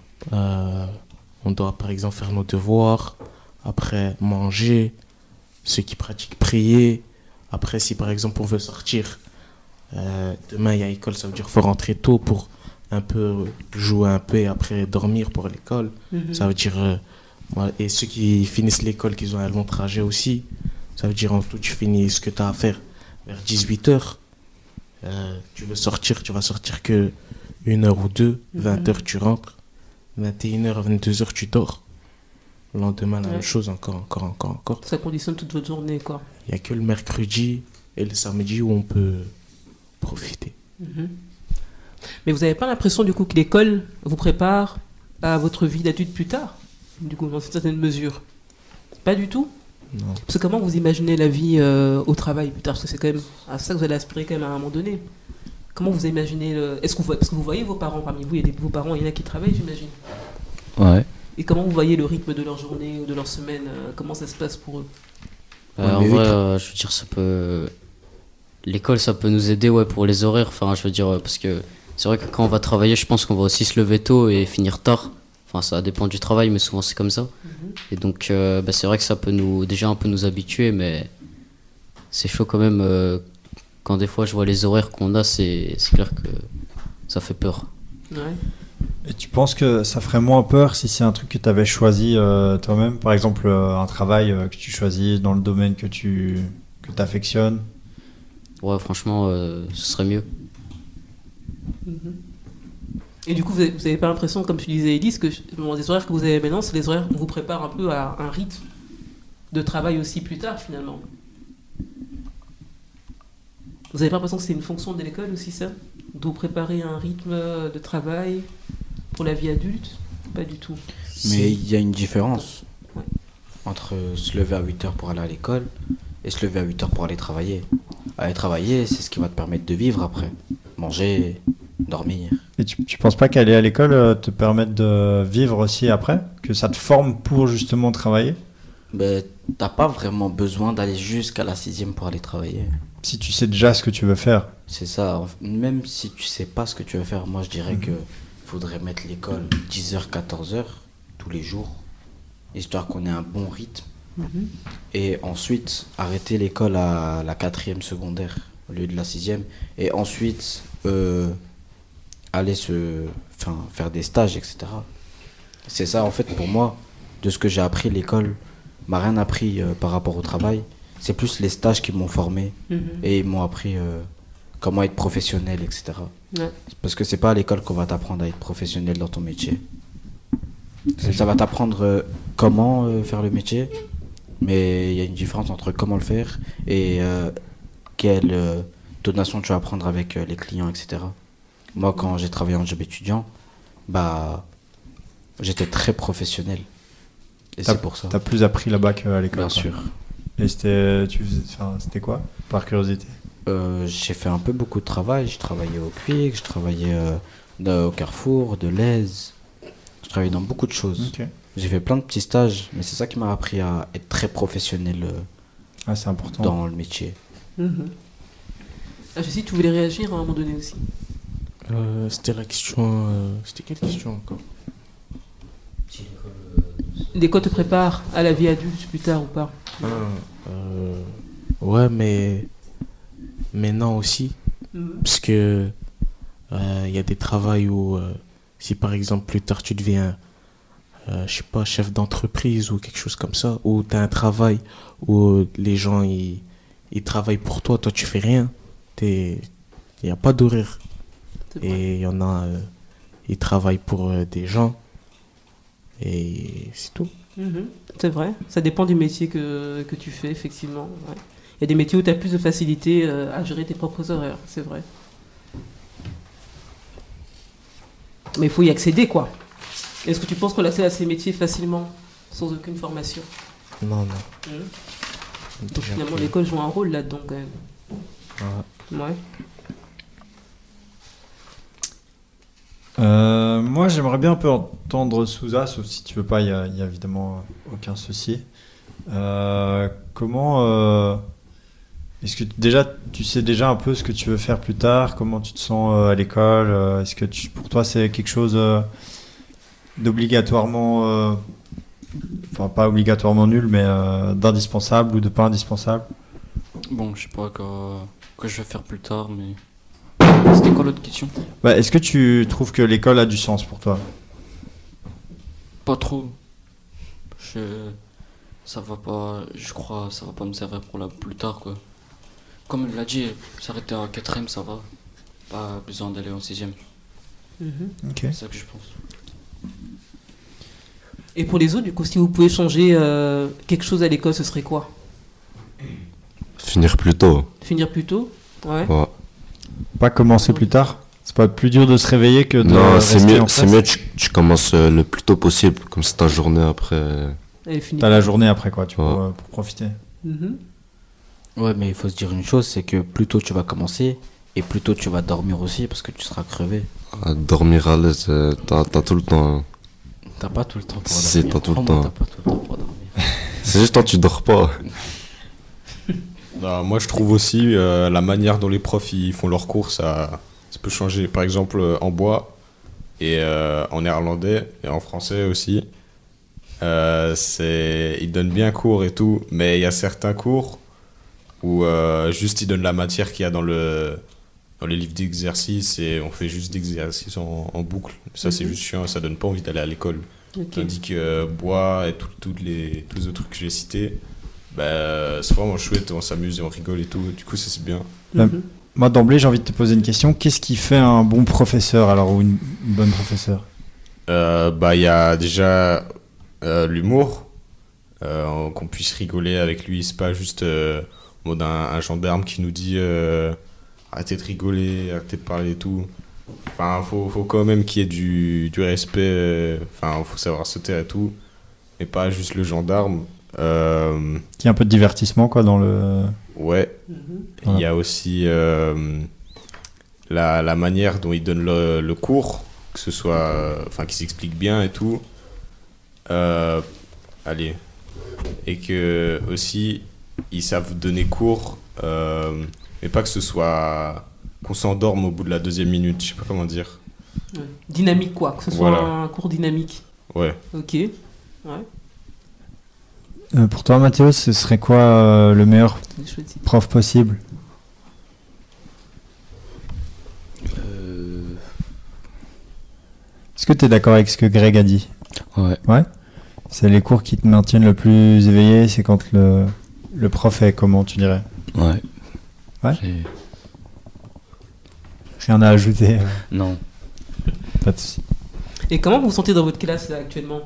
euh, on doit par exemple faire nos devoirs, après manger, ceux qui pratiquent prier. Après, si par exemple on veut sortir, euh, demain il y a école, ça veut dire qu'il faut rentrer tôt pour un peu jouer un peu et après dormir pour l'école. Mhm. Ça veut dire, euh, voilà. Et ceux qui finissent l'école, qui ont un long trajet aussi, ça veut dire en tout, tu finis ce que tu as à faire vers dix-huit heures. Euh, tu veux sortir, tu vas sortir que une heure ou deux, vingt heures tu rentres, vingt et une heures, vingt-deux heures tu dors. Le lendemain, la Ouais. même chose, encore, encore, encore, encore. Ça conditionne toute votre journée, quoi. Il n'y a que le mercredi et le samedi où on peut profiter. Mhm. Mais vous n'avez pas l'impression, du coup, que l'école vous prépare à votre vie d'adulte plus tard, du coup, dans une certaine mesure? Pas du tout? Non. Parce que comment vous imaginez la vie euh, au travail plus tard? Parce que c'est quand même à ça que vous allez aspirer quand même à un moment donné. Comment vous imaginez le... Est-ce que vous... Parce que vous voyez vos parents parmi vous, il y a des... vos parents, il y en a qui travaillent, j'imagine. Ouais. Et comment vous voyez le rythme de leur journée ou de leur semaine? euh, Comment ça se passe pour eux? Euh, Ouais, en mais vrai, oui. euh, je veux dire, ça peut. L'école, ça peut nous aider, ouais, pour les horaires. Enfin, je veux dire, euh, parce que c'est vrai que quand on va travailler, je pense qu'on va aussi se lever tôt et finir tard. Enfin, ça dépend du travail, mais souvent c'est comme ça. Et donc, euh, bah, c'est vrai que ça peut nous, déjà un peu nous habituer, mais c'est chaud quand même. euh, quand des fois je vois les horaires qu'on a, c'est c'est clair que ça fait peur. Ouais. Et tu penses que ça ferait moins peur si c'est un truc que tu avais choisi euh, toi-même? Par exemple, euh, un travail euh, que tu choisis dans le domaine que tu que t'affectionnes? Ouais, franchement, euh, ce serait mieux. Mhm. Et du coup, vous n'avez pas l'impression, comme tu disais, Elise, que bon, les horaires que vous avez maintenant, c'est les horaires qui vous préparent un peu à un rythme de travail aussi plus tard, finalement? Vous n'avez pas l'impression que c'est une fonction de l'école aussi, ça? De vous préparer à un rythme de travail pour la vie adulte? Pas du tout. Mais il y a une différence Ouais. entre se lever à huit heures pour aller à l'école et se lever à huit heures pour aller travailler. Aller travailler, c'est ce qui va te permettre de vivre après. Manger, dormir. Et tu, tu penses pas qu'aller à l'école euh, te permette de vivre aussi après? Que ça te forme pour justement travailler? Ben, t'as pas vraiment besoin d'aller jusqu'à la sixième pour aller travailler. Si tu sais déjà ce que tu veux faire. C'est ça. Même si tu sais pas ce que tu veux faire, moi je dirais que faudrait mettre l'école dix heures, quatorze heures tous les jours, histoire qu'on ait un bon rythme. Mhm. Et ensuite, arrêter l'école à la quatrième secondaire au lieu de la sixième. Et ensuite, euh, aller se, enfin, faire des stages, et cetera. C'est ça, en fait, pour moi, de ce que j'ai appris, l'école m'a rien appris euh, par rapport au travail. C'est plus les stages qui m'ont formé Mhm. et ils m'ont appris euh, comment être professionnel, et cetera. Ouais. Parce que c'est pas à l'école qu'on va t'apprendre à être professionnel dans ton métier. Ça, ça va t'apprendre euh, comment euh, faire le métier, mais il y a une différence entre comment le faire et euh, quelle euh, donation tu vas prendre avec euh, les clients, et cetera. Moi, quand j'ai travaillé en job étudiant, bah, j'étais très professionnel. Et T'as- c'est pour ça. T'as plus appris là-bas qu'à l'école. Bien quoi. sûr. Et c'était, tu faisais- enfin, c'était quoi, par curiosité? Euh, j'ai fait un peu beaucoup de travail. J'ai travaillé au Puig, je travaillais euh, de- au Carrefour, de l'Aise. Je travaillais dans beaucoup de choses. Ok. J'ai fait plein de petits stages, mais c'est ça qui m'a appris à être très professionnel euh, Ah, c'est important. dans le métier. Mhm. Ah, je sais, tu voulais réagir à un moment donné aussi. Euh, c'était la question. euh, C'était quelle question encore? L'école te prépare à la vie adulte plus tard ou pas? Ah, euh, ouais, mais. Mais non aussi. Mhm. Parce que. Il y a des travails où. euh, si par exemple plus tard tu deviens. euh, je sais pas, chef d'entreprise ou quelque chose comme ça, où tu as un travail où les gens ils, ils travaillent pour toi, toi tu fais rien. Il n'y a pas d'horaire. C'est vrai. Et il y en a, euh, ils travaillent pour euh, des gens. Et c'est tout. Mhm. C'est vrai, ça dépend du métier que, que tu fais, effectivement. Ouais. Il y a des métiers où tu as plus de facilité euh, à gérer tes propres horaires, c'est vrai. Mais il faut y accéder, quoi. Est-ce que tu penses qu'on accède à ces métiers facilement, sans aucune formation? Non, non. Mhm. Donc Déjà finalement, que- l'école joue un rôle là-dedans, quand même. Ouais. Ouais. Euh, moi, j'aimerais bien un peu entendre Souza, sauf si tu veux pas, il y a, il y a évidemment aucun souci. Euh, comment euh, est-ce que tu- déjà tu sais déjà un peu ce que tu veux faire plus tard? Comment tu te sens euh, à l'école? Euh, Est-ce que tu, pour toi c'est quelque chose euh, d'obligatoirement, euh, enfin pas obligatoirement nul, mais euh, d'indispensable ou de pas indispensable? Bon, je sais pas quoi, quoi je vais faire plus tard, mais. C'était quoi l'autre question? Bah, est-ce que tu trouves que l'école a du sens pour toi? Pas trop. Je. Ça va pas. Je crois ça va pas me servir pour la plus tard, quoi. Comme il l'a dit, s'arrêter en quatrième, ça va. Pas besoin d'aller en sixième. Mhm. Ok. C'est ça que je pense. Et pour les autres, du coup, si vous pouvez changer euh, quelque chose à l'école, ce serait quoi? Finir plus tôt. Finir plus tôt? Ouais. Ouais. Pas commencer plus tard? C'est pas plus dur de se réveiller que de Non, c'est rester mieux, en c'est classe? mieux tu, tu commences euh, le plus tôt possible, comme c'est ta journée après. euh, Elle finit. T'as la journée après quoi, tu Ouais. pour, euh, pour profiter. Mhm. Ouais, mais il faut se dire une chose, c'est que plus tôt tu vas commencer, et plus tôt tu vas dormir aussi, parce que tu seras crevé. à dormir à l'aise, euh, t'as t'as tout le temps. hein. T'as pas tout le temps pour Si, dormir. t'as tout le Crois-moi, temps. T'as pas tout le temps pour dormir. C'est juste toi, tu dors pas. Bah, moi, je trouve aussi euh, la manière dont les profs ils font leurs cours, ça, ça peut changer. Par exemple, euh, en bois et euh, en néerlandais et en français aussi, euh, c'est, ils donnent bien cours et tout, mais il y a certains cours où euh, juste ils donnent la matière qu'il y a dans, le, dans les livres d'exercices et on fait juste d'exercices en, en boucle. Ça, c'est Mhm. juste chiant, ça donne pas envie d'aller à l'école. Ok. Tandis que euh, bois et tout- toutes les, tous les autres trucs que j'ai cités, bah, c'est vraiment chouette, on s'amuse et on rigole et tout, du coup ça c'est bien. Là, Mhm. Moi d'emblée j'ai envie de te poser une question. Qu'est-ce qui fait un bon professeur alors ou une, une bonne professeure? Euh, bah, il y a déjà euh, l'humour, euh, qu'on puisse rigoler avec lui, c'est pas juste euh, en mode un, un gendarme qui nous dit euh, arrêtez de rigoler, arrêtez de parler et tout. Enfin, faut, faut quand même qu'il y ait du, du respect, euh, enfin, faut savoir se taire et tout, mais pas juste le gendarme. Euh, Qu'il y ait un peu de divertissement quoi dans le. Ouais. Mhm. Il y Voilà. a aussi euh, la, la manière dont ils donnent le, le cours, que ce soit, euh, enfin, qu'ils s'expliquent bien et tout. Euh, allez. Et que aussi, ils savent donner cours, euh, mais pas que ce soit qu'on s'endorme au bout de la deuxième minute, je sais pas comment dire. Ouais. Dynamique, quoi. Que ce soit Voilà. un cours dynamique. Ouais. Ok. Ouais. Euh, pour toi Mathéo, ce serait quoi euh, le meilleur C'est chouette. prof possible? Euh, Est-ce que tu es d'accord avec ce que Greg a dit? ouais. Ouais. C'est les cours qui te maintiennent le plus éveillé, c'est quand le, le prof est comment tu dirais? Ouais. Ouais. J'ai- Rien à ajouter, euh, Non. pas de souci. Et comment vous vous sentez dans votre classe là, actuellement?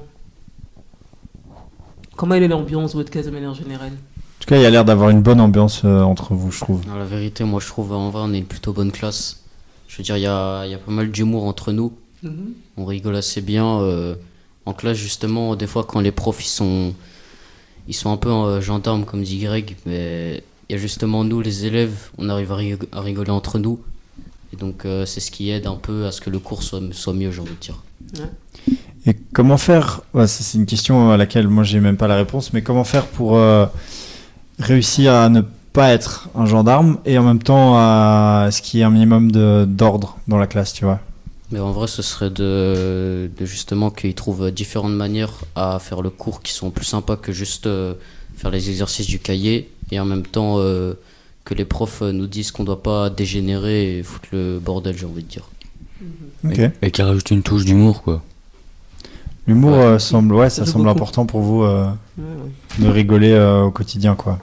Comment est l'ambiance de votre classe de manière générale? En tout cas, il y a l'air d'avoir une bonne ambiance euh, entre vous, je trouve. Non, la vérité, moi je trouve en vrai on est une plutôt bonne classe. Je veux dire, il y a, il y a pas mal d'humour entre nous. Mhm. On rigole assez bien. euh, en classe, justement, des fois quand les profs ils sont, ils sont un peu euh, gendarmes, comme dit Greg, mais il y a justement nous, les élèves, on arrive à, rig- à rigoler entre nous. Et donc euh, c'est ce qui aide un peu à ce que le cours soit, soit mieux, j'ai envie de dire. Et comment faire, ouais, ça, c'est une question à laquelle moi j'ai même pas la réponse, mais comment faire pour euh, réussir à ne pas être un gendarme et en même temps à ce qu'il y ait un minimum de, d'ordre dans la classe, tu vois? Mais en vrai, ce serait de, de justement qu'ils trouvent différentes manières à faire le cours qui sont plus sympas que juste euh, faire les exercices du cahier, et en même temps euh, que les profs nous disent qu'on doit pas dégénérer et foutre le bordel, j'ai envie de dire. Ok. Et, et qui rajoute une touche d'humour, quoi. L'humour Ouais. euh, semble, ouais, ça Ça joue semble beaucoup. important pour vous euh, Ouais, ouais. de rigoler euh, au quotidien, quoi.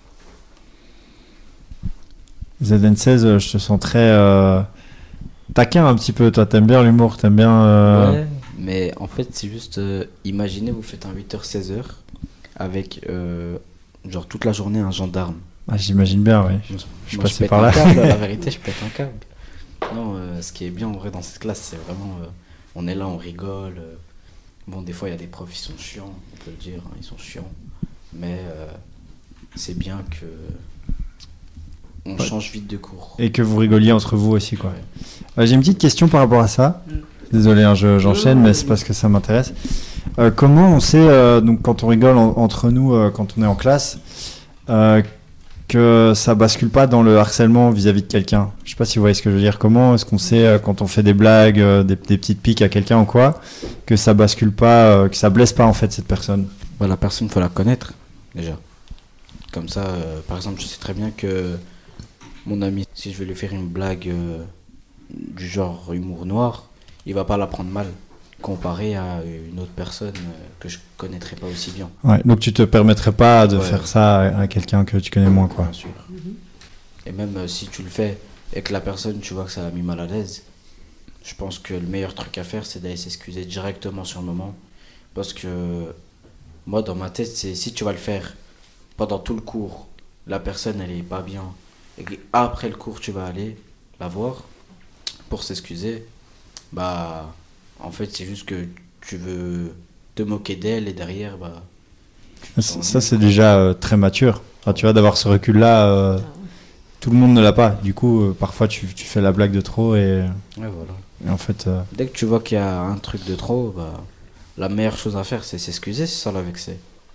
Z N seize, euh, je te sens très euh, taquin un petit peu. Toi, t'aimes bien l'humour, t'aimes bien. euh, Ouais, mais en fait, c'est juste. euh, imaginez, vous faites un huit heures seize heures avec, euh, genre, toute la journée un gendarme. Ah, j'imagine bien, oui. Je, suis moi, passé je pète par un là. câble, la vérité, je pète un câble. Non, euh, ce qui est bien en vrai dans cette classe, c'est vraiment. euh, on est là, on rigole. euh, Bon, des fois, il y a des profs, ils sont chiants, on peut le dire, hein, ils sont chiants. Mais euh, c'est bien que. On Ouais. change vite de cours. Et que vous rigoliez entre vous aussi, quoi. Ouais. Euh, j'ai une petite question par rapport à ça. Mm. Désolé, hein, je- j'enchaîne, mais c'est parce que ça m'intéresse. Euh, comment on sait, euh, donc quand on rigole en- entre nous, euh, quand on est en classe, euh, que ça bascule pas dans le harcèlement vis-à-vis de quelqu'un? Je sais pas si vous voyez ce que je veux dire. Comment est-ce qu'on sait, euh, quand on fait des blagues, euh, des, des petites piques à quelqu'un ou quoi, que ça bascule pas, euh, que ça blesse pas en fait cette personne? Bah, la personne, il faut la connaître, déjà. Comme ça, euh, par exemple, je sais très bien que mon ami, si je vais lui faire une blague euh, du genre humour noir, il va pas la prendre mal, comparé à une autre personne euh, que je connaîtrais pas aussi bien. Ouais, donc tu te permettrais pas de Ouais. faire ça à, à quelqu'un que tu connais moins, quoi. Bien sûr. Et même euh, si tu le fais et que la personne, tu vois que ça l'a mis mal à l'aise, je pense que le meilleur truc à faire, c'est d'aller s'excuser directement sur le moment. Parce que moi, dans ma tête, c'est si tu vas le faire pendant tout le cours, la personne, elle est pas bien, et qu'après le cours, tu vas aller la voir pour s'excuser, bah, en fait, c'est juste que tu veux te moquer d'elle et derrière, bah. tu te Ça, sens ça, nul, c'est quoi. déjà euh, très mature. Enfin, tu vois, d'avoir ce recul-là, euh, tout le monde ne l'a pas. Du coup, euh, parfois, tu, tu fais la blague de trop et, Ouais, voilà. et en fait... euh, Dès que tu vois qu'il y a un truc de trop, bah, la meilleure chose à faire, c'est s'excuser si ça l'a vexé.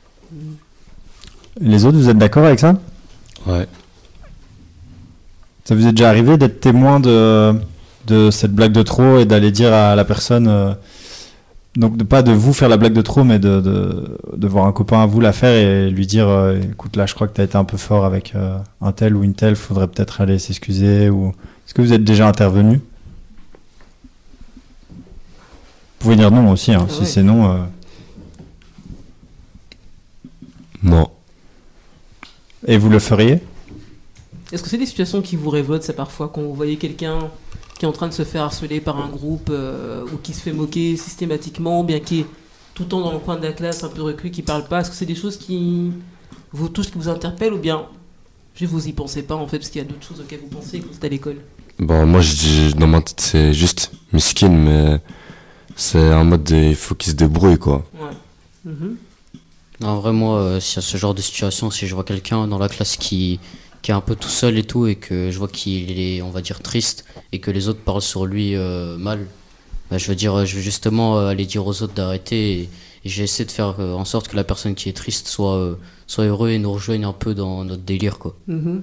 Les autres, vous êtes d'accord avec ça? Ouais. Ça vous est déjà arrivé d'être témoin de, de cette blague de trop et d'aller dire à la personne... euh, donc, de, pas de vous faire la blague de trop, mais de, de, de voir un copain à vous la faire et lui dire euh, écoute, là, je crois que tu as été un peu fort avec euh, un tel ou une telle, faudrait peut-être aller s'excuser ou... Est-ce que vous êtes déjà intervenu? Vous pouvez dire non aussi, hein. Ah Si ouais. c'est non... euh, Non. Et vous le feriez? Est-ce que c'est des situations qui vous révoltent, ça, parfois, quand vous voyez quelqu'un qui est en train de se faire harceler par un groupe euh, ou qui se fait moquer systématiquement, bien qui est tout le temps dans le coin de la classe, un peu reclus, qui parle pas? Est-ce que c'est des choses qui vous touchent, qui vous interpellent, ou bien juste vous y pensez pas en fait, parce qu'il y a d'autres choses auxquelles vous pensez quand vous êtes à l'école? Bon, moi, je dis, dans ma tête, c'est juste miskin, mais c'est en mode, de- il faut qu'il se débrouille, quoi. Ouais. Mhm. En vrai, moi, euh, s'il y a ce genre de situation, si je vois quelqu'un dans la classe qui, qui est un peu tout seul et tout, et que je vois qu'il est, on va dire, triste, et que les autres parlent sur lui euh, mal, bah, je veux dire, euh, je vais justement euh, aller dire aux autres d'arrêter, et, et j'ai essayé de faire euh, en sorte que la personne qui est triste soit, euh, soit heureux et nous rejoigne un peu dans notre délire, quoi. Mhm.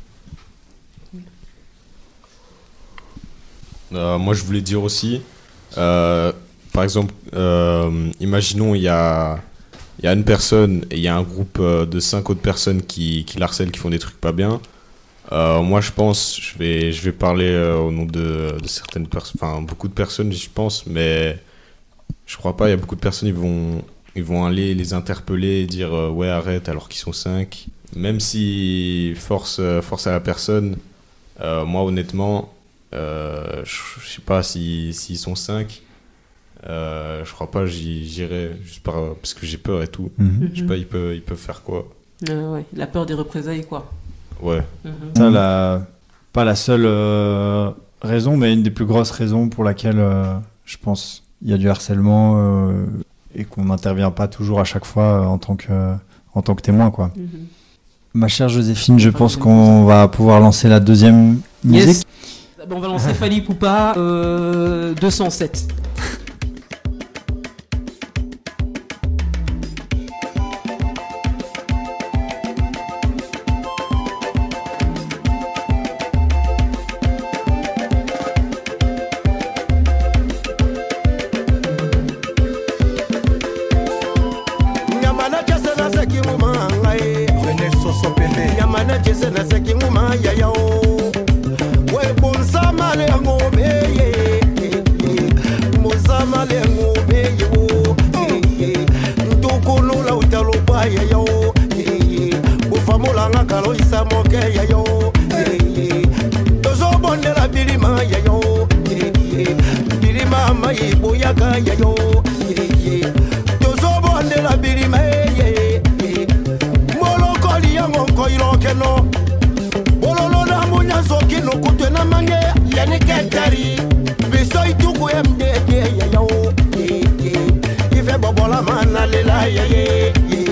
Euh, moi, je voulais dire aussi, euh, par exemple, euh, imaginons il y a, il y a une personne et il y a un groupe euh, de cinq autres personnes qui, qui l'harcèlent, qui font des trucs pas bien. Euh, moi, je pense, je vais, je vais parler euh, au nom de, de certaines personnes, enfin beaucoup de personnes, je pense, mais je crois pas. Il y a beaucoup de personnes, ils vont, ils vont aller les interpeller et dire euh, ouais, arrête, alors qu'ils sont cinq. Même si force, euh, force à la personne, euh, moi, honnêtement. Euh, je je sais pas si s'ils sont cinq, euh, je crois pas j'y- j'irai juste par, parce que j'ai peur et tout. Mhm. Je sais pas, ils peuvent, ils peuvent faire quoi. Euh, ouais. La peur des représailles, quoi. Ouais. Mhm. Ça, la... pas la seule euh, raison, mais une des plus grosses raisons pour laquelle euh, je pense il y a du harcèlement euh, et qu'on n'intervient pas toujours à chaque fois euh, en tant que, en tant que témoin, quoi. Mhm. Ma chère Joséphine, je Ah, pense j'aime qu'on va pouvoir lancer la deuxième musique. Yes. Bon, on va lancer Fali Poupa euh, deux cent sept. nyonso pene nyama na jese na seki nguma ya yao we bonsa male ngome moza male ngome yo ndukulu la utalupa ya yao ufamula ngakalo isa moke ya yo tozo bonde la bilima ya yo bilima mai boyaka ya yo tozo bonde la bilima molokoli ya ngonko ilokeno bololo na munya zoki no kutwe na mange yani ketari biso ituku mdd ya yo ife bobola mana lela ya ye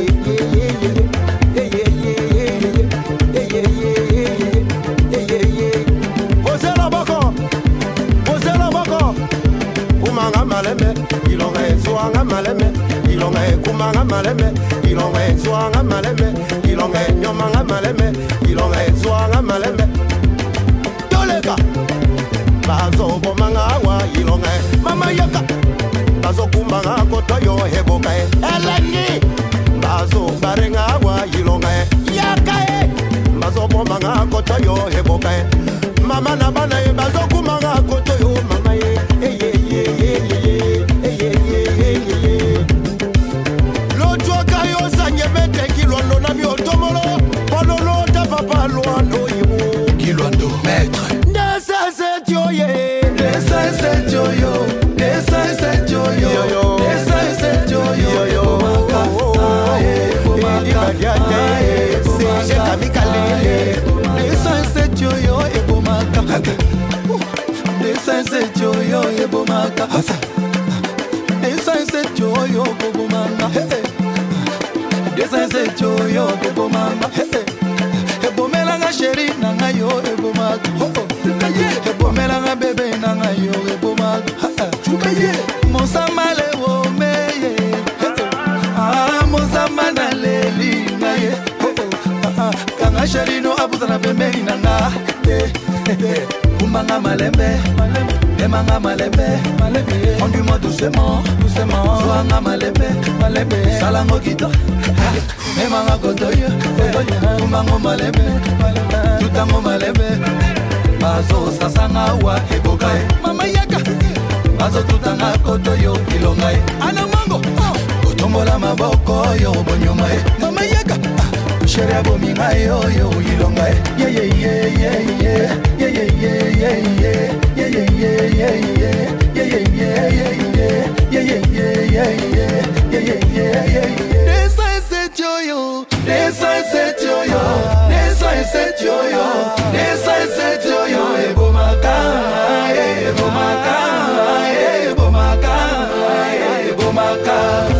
kumanga maleme ilonga zwanga maleme ilonga kumanga maleme ilonga zwanga maleme ilonga nyomanga maleme ilonga zwanga maleme tolega bazo bomanga wa ilonga mama yaka bazo kumanga kotoyo heboka elengi bazo barenga wa ilonga yaka bazo bomanga kotoyo heboka mama na bana bazo kumanga kotoyo mama ye maître Nessa Joye Nessa Joyo Nessa Joyo Nessa Joyo Seja kamikale Nessa Joyo ebomaka Nessa Joyo ebomaka Nessa Joyo ebomaka Nessa Joyo ebomaka Ebomelanga chéri nanga yo ebomaka Ebomelanga bébé nanga yo ebomaka Monsamale wo meye Ah monsamana leli naye Kanga chéri no abuzana bemei nanga Kumanga malembe Emanga malembe Conduis-moi doucement Doucement Soanga malembe Malembe Salango guido Emanga kotoyo Kumango malembe Tutango malembe Bazo sasanga wa ebokae Mama yaka Bazo tutanga kotoyo ilongae Ana mango Kotombola maboko yo bonyomae Mama yaka Chéri abominga yo yo ilongae Yeah yeah yeah yeah yeah Yeah yeah yeah yeah yeah Yeah yeah yeah yeah yeah Yeah yeah yeah yeah yeah Yeah yeah yeah yeah yeah Yeah yeah yeah yeah yeah Nessa ese joyo Nessa ese joyo Nessa ese joyo Nessa ese joyo Ebomaka Ebomaka Ebomaka Ebomaka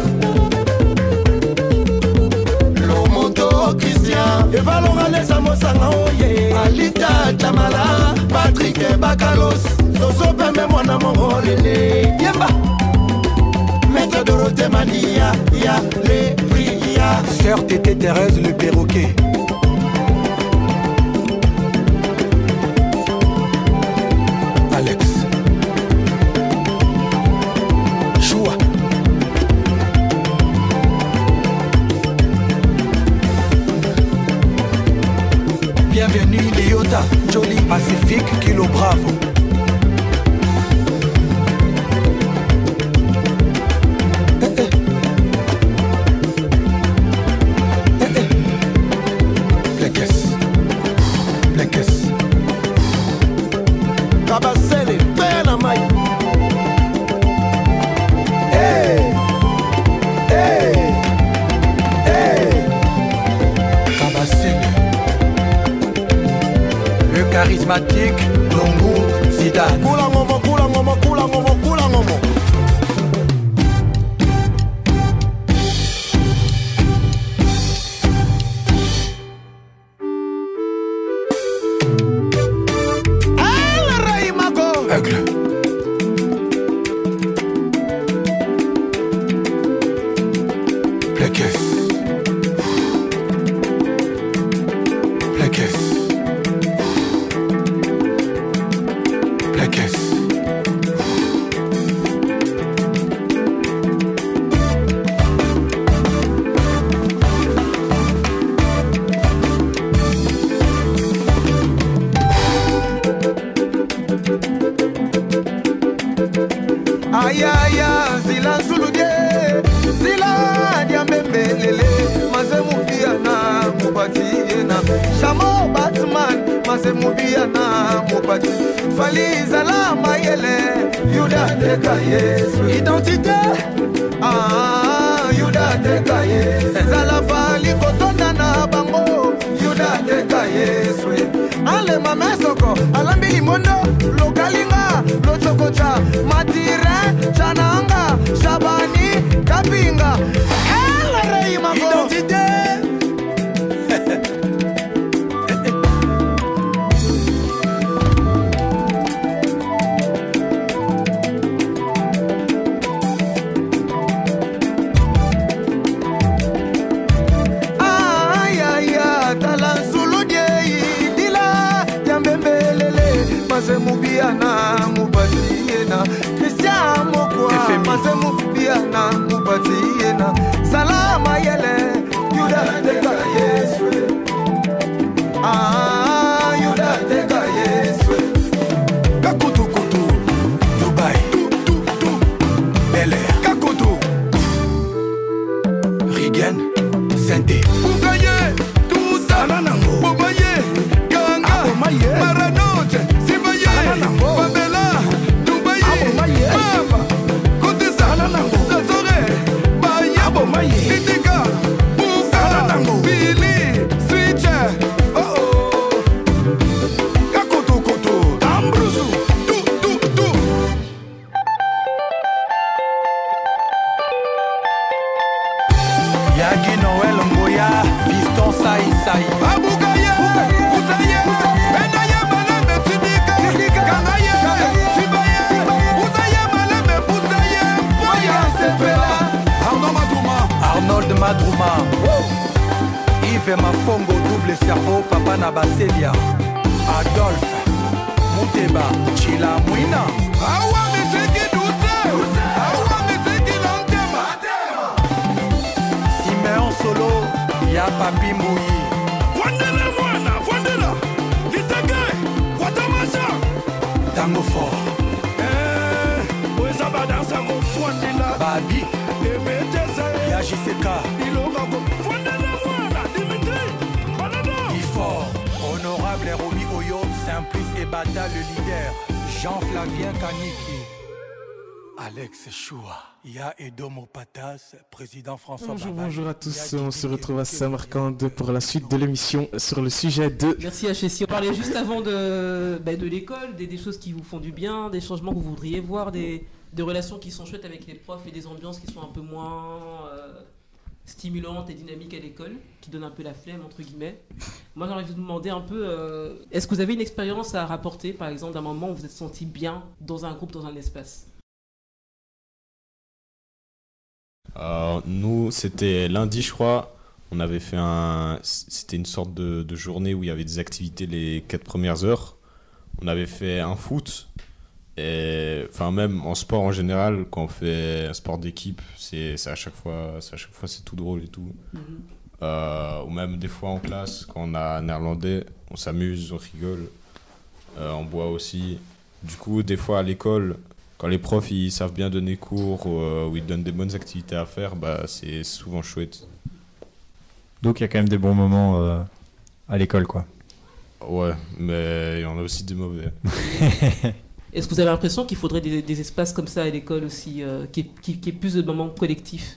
evalonga lesa mosanga oye Alita Chamala Patrick Bakalos Soso pembe mwana mongolele Yemba Maître Dorothée Mania Ya les prières Sœur Tété Thérèse le perroquet Alex Choua Bienvenue Léota, Jolie Pacifique, Kilo Bravo. Eh, eh. Eh, eh. Blekes, Blekes. Kabasele, pena mai. Hey, hey, hey. Kabasele. Le charismatique Longo Zidane. Kula ngomo, kula ngomo, kula ngomo, kula ngomo. El Rey Mago. Aigle. Blekes. Blekes. Ayaya zila zulude zila diambembelele mazemubiana mubatiena Shamo Batman mazemubiana mubati Faliza la mayele Yuda teka Yesu Identité Ah Yuda teka Yesu Ezala fali kotonda na bango Yuda teka Yesu Ale mamesoko alambi limondo lokalinga lochokocha matire chananga shabani kapinga El rei mago Identité Mubiana mubatiena Christian mokwa Mase mubiana mubatiena Salama yele Yuda teka Yesu Ah Yuda teka Yesu Kakutu kutu Dubai Tu tu tu Bel Air Kakutu Rigen Sente Bugaye Tout ça Nanango Bugaye Ganga Maranote Babela, Dubai, Mama, Kotesa, Lazore, Baya, Titika, Bufa, Billy, Switcher, oh oh, Kakoto Koto, Ambrusu, Tu Tu Tu. Yagi Noël Mboya, Fiston Saï Saï, Abougaye, Ousaye, Benaye, Malame, Tidika, Kanaye, Sibaye, Ousaye, Malame, Pousaye, Boya, Sepela, Arnaud Madouma, Arnold Madouma, Yves Mafongo, double cerveau, Papa Nabaselia, Adolphe, Mouteba, Chila Mouina, Awa Meseki Douce, Awa Meseki Lantema, Simeon Solo, Ya Papi Mouyi, Wandela Mouana, Wandela, Liseke, Watamasha, Tango Fort, Eh, Ouezaba Dansa Mouana, Babi, Emetesa, Yajiseka, Ilogabo, Wandela Mouana, Dimitri, Balada, Ifort, Honorable Romy Oyo, Simplice et Bata le leader, Jean-Flavien Kaniki, Alex Choua, Ya Edomo Patas, président François Bonjour, Barbage, bonjour à tous, Ya on Didi se retrouve à Keke, Samarcande pour la suite de l'émission sur le sujet de... Merci H S I. On parlait juste avant de, bah, de l'école, des, des choses qui vous font du bien, des changements que vous voudriez voir, des, des relations qui sont chouettes avec les profs et des ambiances qui sont un peu moins euh, stimulantes et dynamiques à l'école, qui donnent un peu la flemme entre guillemets. Moi j'ai envie de vous demander un peu, euh, est-ce que vous avez une expérience à rapporter, par exemple d'un moment où vous vous êtes senti bien dans un groupe, dans un espace? Euh, nous, c'était lundi, je crois. On avait fait un. C'était une sorte de, de journée où il y avait des activités les quatre premières heures. On avait fait un foot. Et enfin, même en sport en général, quand on fait un sport d'équipe, c'est c'est à chaque fois, c'est à chaque fois, c'est tout drôle et tout. Mhm. Euh, ou même des fois en classe, quand on a néerlandais, on s'amuse, on rigole. Euh, on boit aussi. Du coup, des fois à l'école, quand les profs ils savent bien donner cours ou, euh, ou ils donnent des bonnes activités à faire, bah, c'est souvent chouette. Donc il y a quand même des bons moments euh, à l'école, quoi. Ouais, mais il y en a aussi des mauvais. Est-ce que vous avez l'impression qu'il faudrait des, des espaces comme ça à l'école aussi, euh, qui, qui, qui est plus de moments collectifs?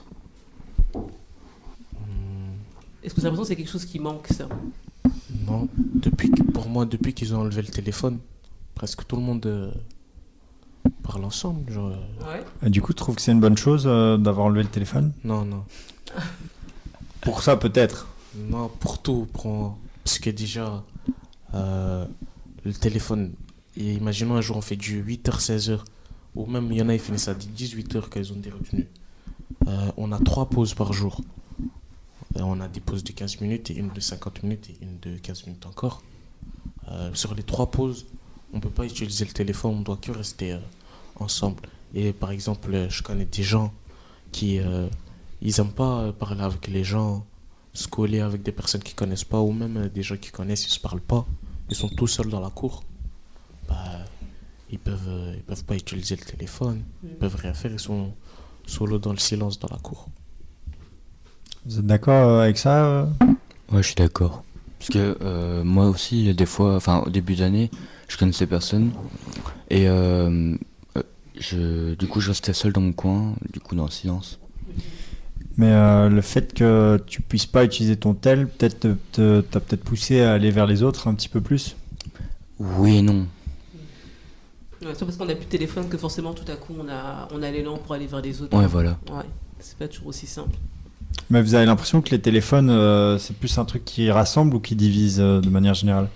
Est-ce que vous avez l'impression que c'est quelque chose qui manque, ça? Non, depuis, que- pour moi, depuis qu'ils ont enlevé le téléphone, presque tout le monde euh, parle ensemble. Genre, euh, Ouais. Et du coup, tu trouves que c'est une bonne chose euh, d'avoir enlevé le téléphone? Non, non. Pour ça, peut-être. Non, pour tout. Pour... Parce que déjà, euh, le téléphone, et imaginons un jour on fait du huit heures seize heures, ou même il y en a qui finissent à dix-huit heures quand ils ont des revenus. Euh, on a trois pauses par jour. Euh, on a des pauses de quinze minutes, et une de cinquante minutes et une de quinze minutes encore. Euh, sur les trois pauses, on ne peut pas utiliser le téléphone, on doit que rester euh, ensemble. Et par exemple, euh, je connais des gens qui euh, ils n'aiment pas euh, parler avec les gens, se coller avec des personnes qu'ils connaissent pas, ou même euh, des gens qui connaissent, ils se parlent pas. Ils sont tout seuls dans la cour. Bah, ils peuvent, euh, ils peuvent pas utiliser le téléphone, ils peuvent rien faire, ils sont solo dans le silence dans la cour. Vous êtes d'accord euh, avec ça euh Ouais, je suis d'accord. Parce que euh, moi aussi, des fois, enfin au début d'année, je connaissais personne. Et euh, euh, je, du coup, je restais seul dans mon coin, du coup, dans le silence. Mais euh, le fait que tu puisses pas utiliser ton tel, peut-être te- te- t'as peut-être poussé à aller vers les autres un petit peu plus. Oui et non. Ouais, c'est pas parce qu'on n'a plus de téléphone que forcément tout à coup on a, on a l'élan pour aller vers les autres. Ouais, voilà. Ouais, c'est pas toujours aussi simple. Mais vous avez l'impression que les téléphones, euh, c'est plus un truc qui rassemble ou qui divise euh, de manière générale?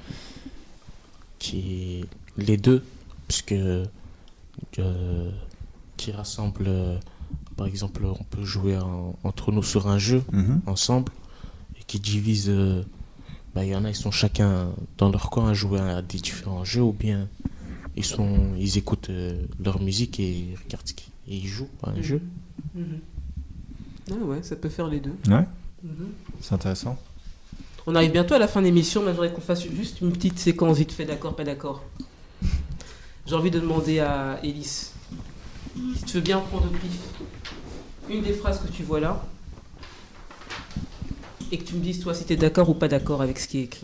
Qui les deux, puisque euh, qui rassemble, euh, par exemple, on peut jouer en- entre nous sur un jeu Mhm. ensemble, et qui divise. euh, bah, il y en a, ils sont chacun dans leur coin à jouer à des différents jeux, ou bien ils sont, ils écoutent euh, leur musique et ils regardent ce qu'ils- et ils jouent à un Mhm. jeu. Mhm. Ah ouais, ça peut faire les deux. Ouais, Mhm. c'est intéressant. On arrive bientôt à la fin de l'émission, mais j'aimerais qu'on fasse juste une petite séquence vite fait, d'accord, pas d'accord. J'ai envie de demander à Élise, si tu veux bien prendre au pif une des phrases que tu vois là, et que tu me dises toi si tu es d'accord ou pas d'accord avec ce qui est écrit.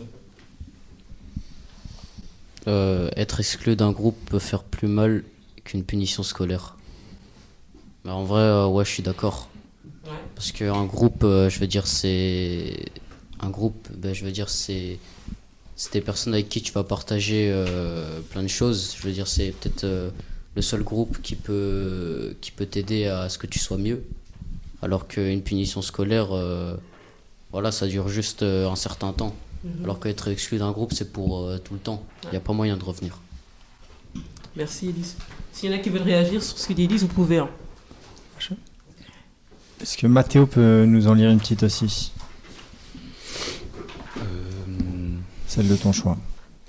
Euh, être exclu d'un groupe peut faire plus mal qu'une punition scolaire. Mais en vrai, euh, ouais, je suis d'accord. Ouais. Parce qu'un groupe, euh, je veux dire, c'est. Un groupe, ben, je veux dire, c'est. C'est des personnes avec qui tu vas partager euh, plein de choses. Je veux dire, c'est peut-être euh, le seul groupe qui peut, qui peut t'aider à ce que tu sois mieux. Alors qu'une punition scolaire, euh, voilà, ça dure juste euh, un certain temps. Mhm. Alors qu'être exclu d'un groupe, c'est pour euh, tout le temps. Il n'y a pas moyen de revenir. Merci Élise. S'il y en a qui veulent réagir sur ce que dit Élise, vous pouvez. Hein. Est-ce que Mathéo peut nous en lire une petite aussi? Celle de ton choix.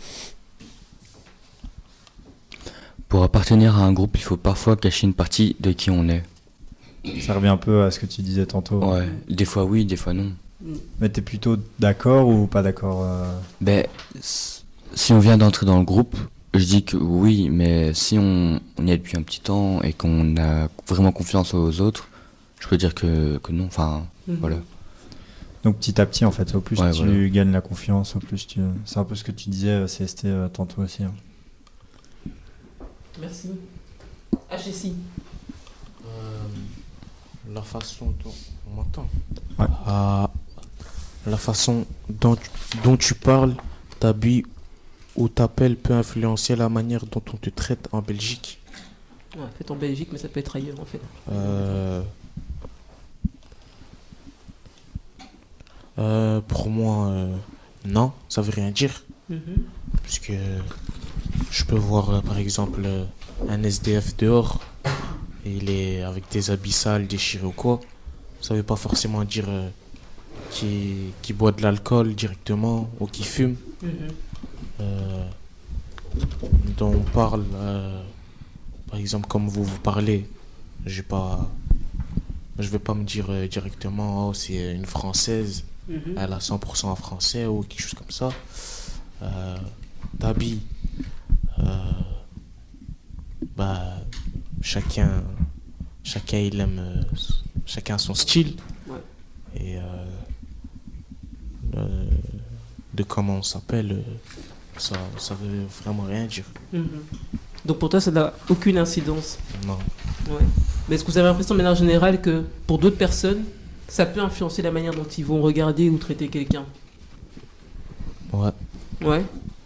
Pour appartenir à un groupe, il faut parfois cacher une partie de qui on est. Ça revient un peu à ce que tu disais tantôt. Ouais, des fois oui, des fois non. Mais t'es plutôt d'accord ou pas d'accord euh Ben, s- si on vient d'entrer dans le groupe, je dis que oui, mais si on, on y est depuis un petit temps et qu'on a vraiment confiance aux autres, je peux dire que, que non, enfin, Mhm. voilà. Donc petit à petit, en fait, au plus Ouais, tu voilà. gagnes la confiance, au plus tu... C'est un peu ce que tu disais, euh, C S T, euh, tantôt aussi. hein. Merci. H S I. Euh, la façon dont on m'entend. Ouais. Ah, la façon dont tu, dont tu parles, t'habilles ou t'appelles peut influencer la manière dont on te traite en Belgique. Ouais, fait en Belgique, mais ça peut être ailleurs en fait. Euh, euh, pour moi, euh, non, ça veut rien dire. Mhm. Puisque je peux voir euh, par exemple euh, un S D F dehors et il est avec des habits sales, déchirés ou quoi. Ça veut pas forcément dire euh, qu'il qu'il boit de l'alcool directement ou qu'il fume. Mhm. Euh, dont on parle, euh, par exemple comme vous vous parlez, j'ai pas, je vais pas me dire euh, directement oh, c'est une Française, Mhm. elle a cent pour cent en français ou quelque chose comme ça. Euh, T'habilles, euh, bah, chacun, chacun il aime, euh, chacun a son style. Ouais. Et euh, euh, de comment on s'appelle, euh, ça, ça veut vraiment rien dire. Mhm. Donc pour toi, ça n'a aucune incidence. Non. Ouais. Mais est-ce que vous avez l'impression, de manière générale, que pour d'autres personnes, ça peut influencer la manière dont ils vont regarder ou traiter quelqu'un? Ouais. Ouais.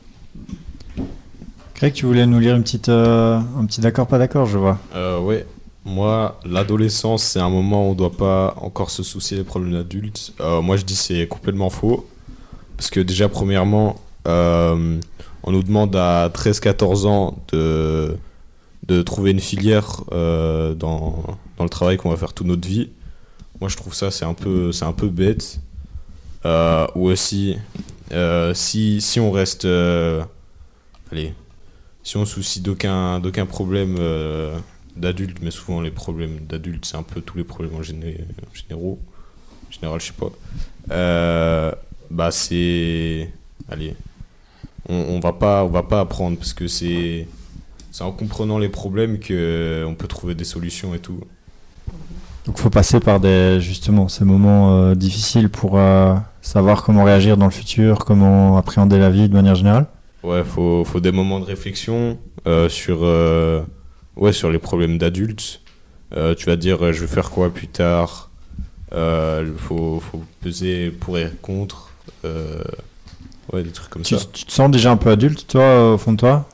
Greg, tu voulais nous lire une petite, euh, un petit d'accord, pas d'accord, je vois. Euh, ouais, moi, l'adolescence, c'est un moment où on doit pas encore se soucier des problèmes d'adultes. Euh, moi, je dis c'est complètement faux. Parce que déjà, premièrement, euh, on nous demande à treize quatorze ans de, de trouver une filière euh, dans, dans le travail qu'on va faire toute notre vie. Moi, je trouve ça, c'est un peu, c'est un peu bête. Euh, ou aussi, euh, si, si on reste... euh, allez... Si on se soucie d'aucun d'aucun problème euh, d'adulte, mais souvent les problèmes d'adultes, c'est un peu tous les problèmes en, géné en généraux, en général, je sais pas. Euh, bah c'est, allez, on, on va pas on va pas apprendre parce que c'est c'est en comprenant les problèmes qu'on peut trouver des solutions et tout. Donc faut passer par des, justement, ces moments euh, difficiles pour euh, savoir comment réagir dans le futur, comment appréhender la vie de manière générale. Ouais, faut, faut des moments de réflexion euh, sur, euh, ouais, sur les problèmes d'adultes. Euh, tu vas dire, euh, je vais faire quoi plus tard. Il euh, faut, faut peser pour et contre. Euh, ouais, des trucs comme tu, ça. Tu te sens déjà un peu adulte, toi, au fond de toi?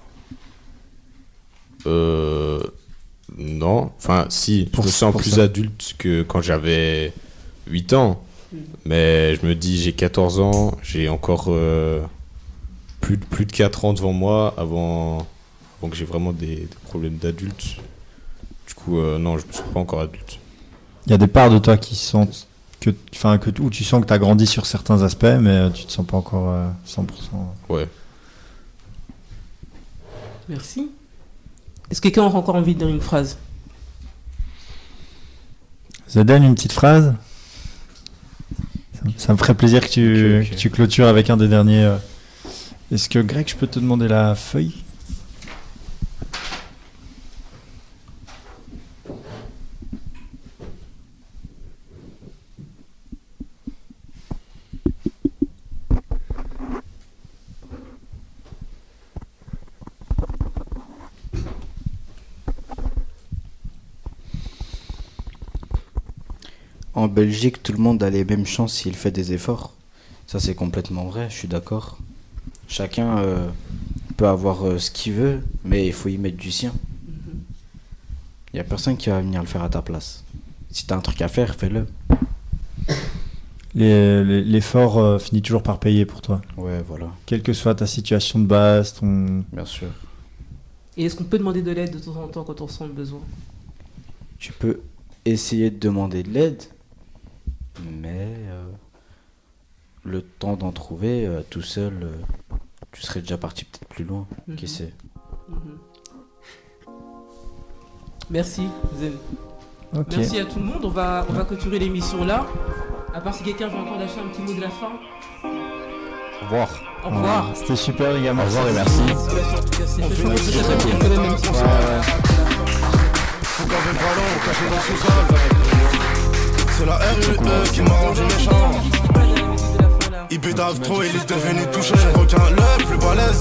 Euh... Non, enfin si, Pour- je me sens pour plus ça. adulte que quand j'avais huit ans. Mais je me dis, j'ai quatorze ans, j'ai encore euh, plus, de- plus de quatre ans devant moi avant, avant que j'ai vraiment des, des problèmes d'adulte. Du coup, euh, non, je ne me sens pas encore adulte. Il y a des parts de toi qui sentent que, enfin, que, où tu sens que tu as grandi sur certains aspects, mais euh, tu te sens pas encore euh, cent pour cent. Ouais. Merci. Est-ce que quelqu'un a encore envie de dire une phrase? Zaden, une petite phrase? ça, ça me ferait plaisir que tu, Ok, ok. que tu clôtures avec un des derniers. euh. Est-ce que Greg, je peux te demander la feuille? En Belgique, tout le monde a les mêmes chances s'il fait des efforts. Ça, c'est complètement vrai, je suis d'accord. Chacun euh, peut avoir euh, ce qu'il veut, mais il faut y mettre du sien. Il n'y a personne qui va venir le faire à ta place. Si tu as un truc à faire, fais-le. Les- les- L'effort euh, finit toujours par payer pour toi. Ouais, voilà, Quelle que soit ta situation de base, ton... bien sûr. Et est-ce qu'on peut demander de l'aide de temps en temps quand on ressent le besoin? Tu peux essayer de demander de l'aide, mais euh, le temps d'en trouver euh, tout seul, euh, tu serais déjà parti peut-être plus loin. Mhm. Qui sait? Mhm. Merci, Zen. Ok. Merci à tout le monde. On va, on va clôturer l'émission là. À part si quelqu'un veut encore lâcher un petit mot de la fin. Au revoir. Au revoir. Ah, c'était super, les gars. Au revoir et merci. Merci, en tout cas, c'est On fait. fait Je pense une que c'est petite ça, réplique. quand même, même si- Faut garder le ballon caché dans le sous-sol. C'est la R U E qui m'a rendu méchant. Il bédave trop, il est devenu touché. Je requin le plus balèze.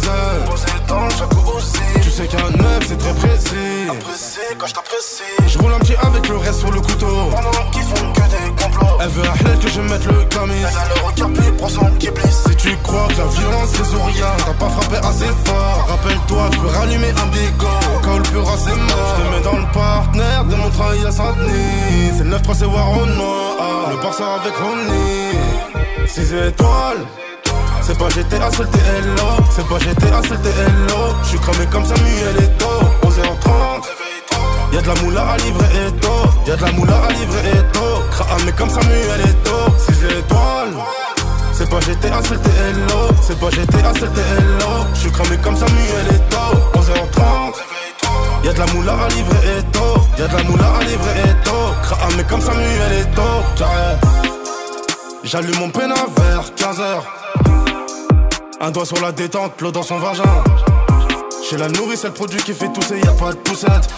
Tu sais qu'un neuf c'est très précis. Apprécié quand je t'apprécie. Je roule un petit avec le reste sur le couteau. Pendant qu'ils font que des complots. Elle veut un hlel que je mette le camis. Elle a le regard plus profond qui blesse. Si tu crois que la violence résout rien, t'as pas frappé assez fort. Rappelle-toi, je peux rallumer un bigot. Au cas où le pur c'est mort. Je te mets dans le partenaire de mon travail à Saint-Denis. C'est le neuf trois c'est Warona. Le Barça avec Ronnie. six étoiles. C'est pas G T A, seul T L O. C'est pas G T A, seul T L O. J'suis cramé comme Samuel Eto'o. onze heures trente. Y'a de la moula à livrer Eto'o. Y'a de la moula à livrer Eto'o. Cramé comme Samuel Eto'o. six étoiles. C'est pas G T A, seul T L O. C'est pas G T A, seul T L O. J'suis cramé comme Samuel Eto'o. onze heures trente. Y'a de la moula à livrer Eto'o. Y'a de la moula à livrer Eto'o. Cramé comme Samuel Eto'o. Carré. J'allume mon peine à vers quinze heures. Un doigt sur la détente, l'eau dans son vagin. Chez la nourrice, c'est le produit qui fait tousser, y'a pas de poussette.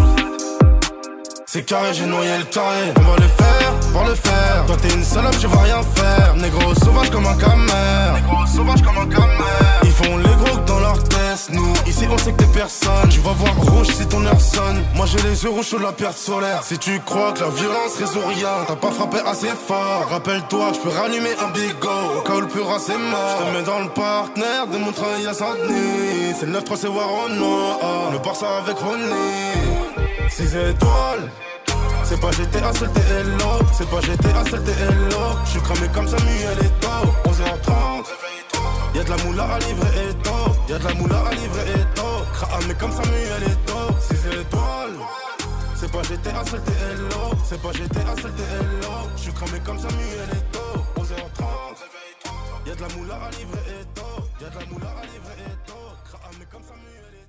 C'est carré, j'ai noyé le carré. On va le faire, pour le faire. Toi t'es une salope, je vois rien faire. Négro sauvage comme un camère. Négro sauvage comme un camère. Ils font les gros que dans leur test. Nous, ici on sait que t'es personne. Tu vas voir rouge si ton heure sonne. Moi j'ai les yeux rouges sur la perte solaire. Si tu crois que la violence résout rien, t'as pas frappé assez fort. Rappelle-toi que je peux rallumer un bigot. Au cas où le pur c'est mort. Je te mets dans le partenaire de mon travail à Saint-Denis. C'est le neuf trois c'est Warona. Le Barça avec Ronnie. six étoiles. C'est pas G T A, seul T L O. C'est pas G T A, seul T L O. J'suis cramé comme Samuel Eto'o. onze heures trente. Y'a de la moula à livrer Eto'o. Y'a de la moula à livrer Eto'o. Cramé comme Samuel Eto'o. six étoiles. C'est pas G T A, seul T L O. C'est pas G T A, seul T L O. J'suis cramé comme Samuel Eto'o. onze heures trente. Y'a de la moula à livrer Eto'o. Y'a de la moula à livrer Eto'o. Cramé comme Samuel Eto'o.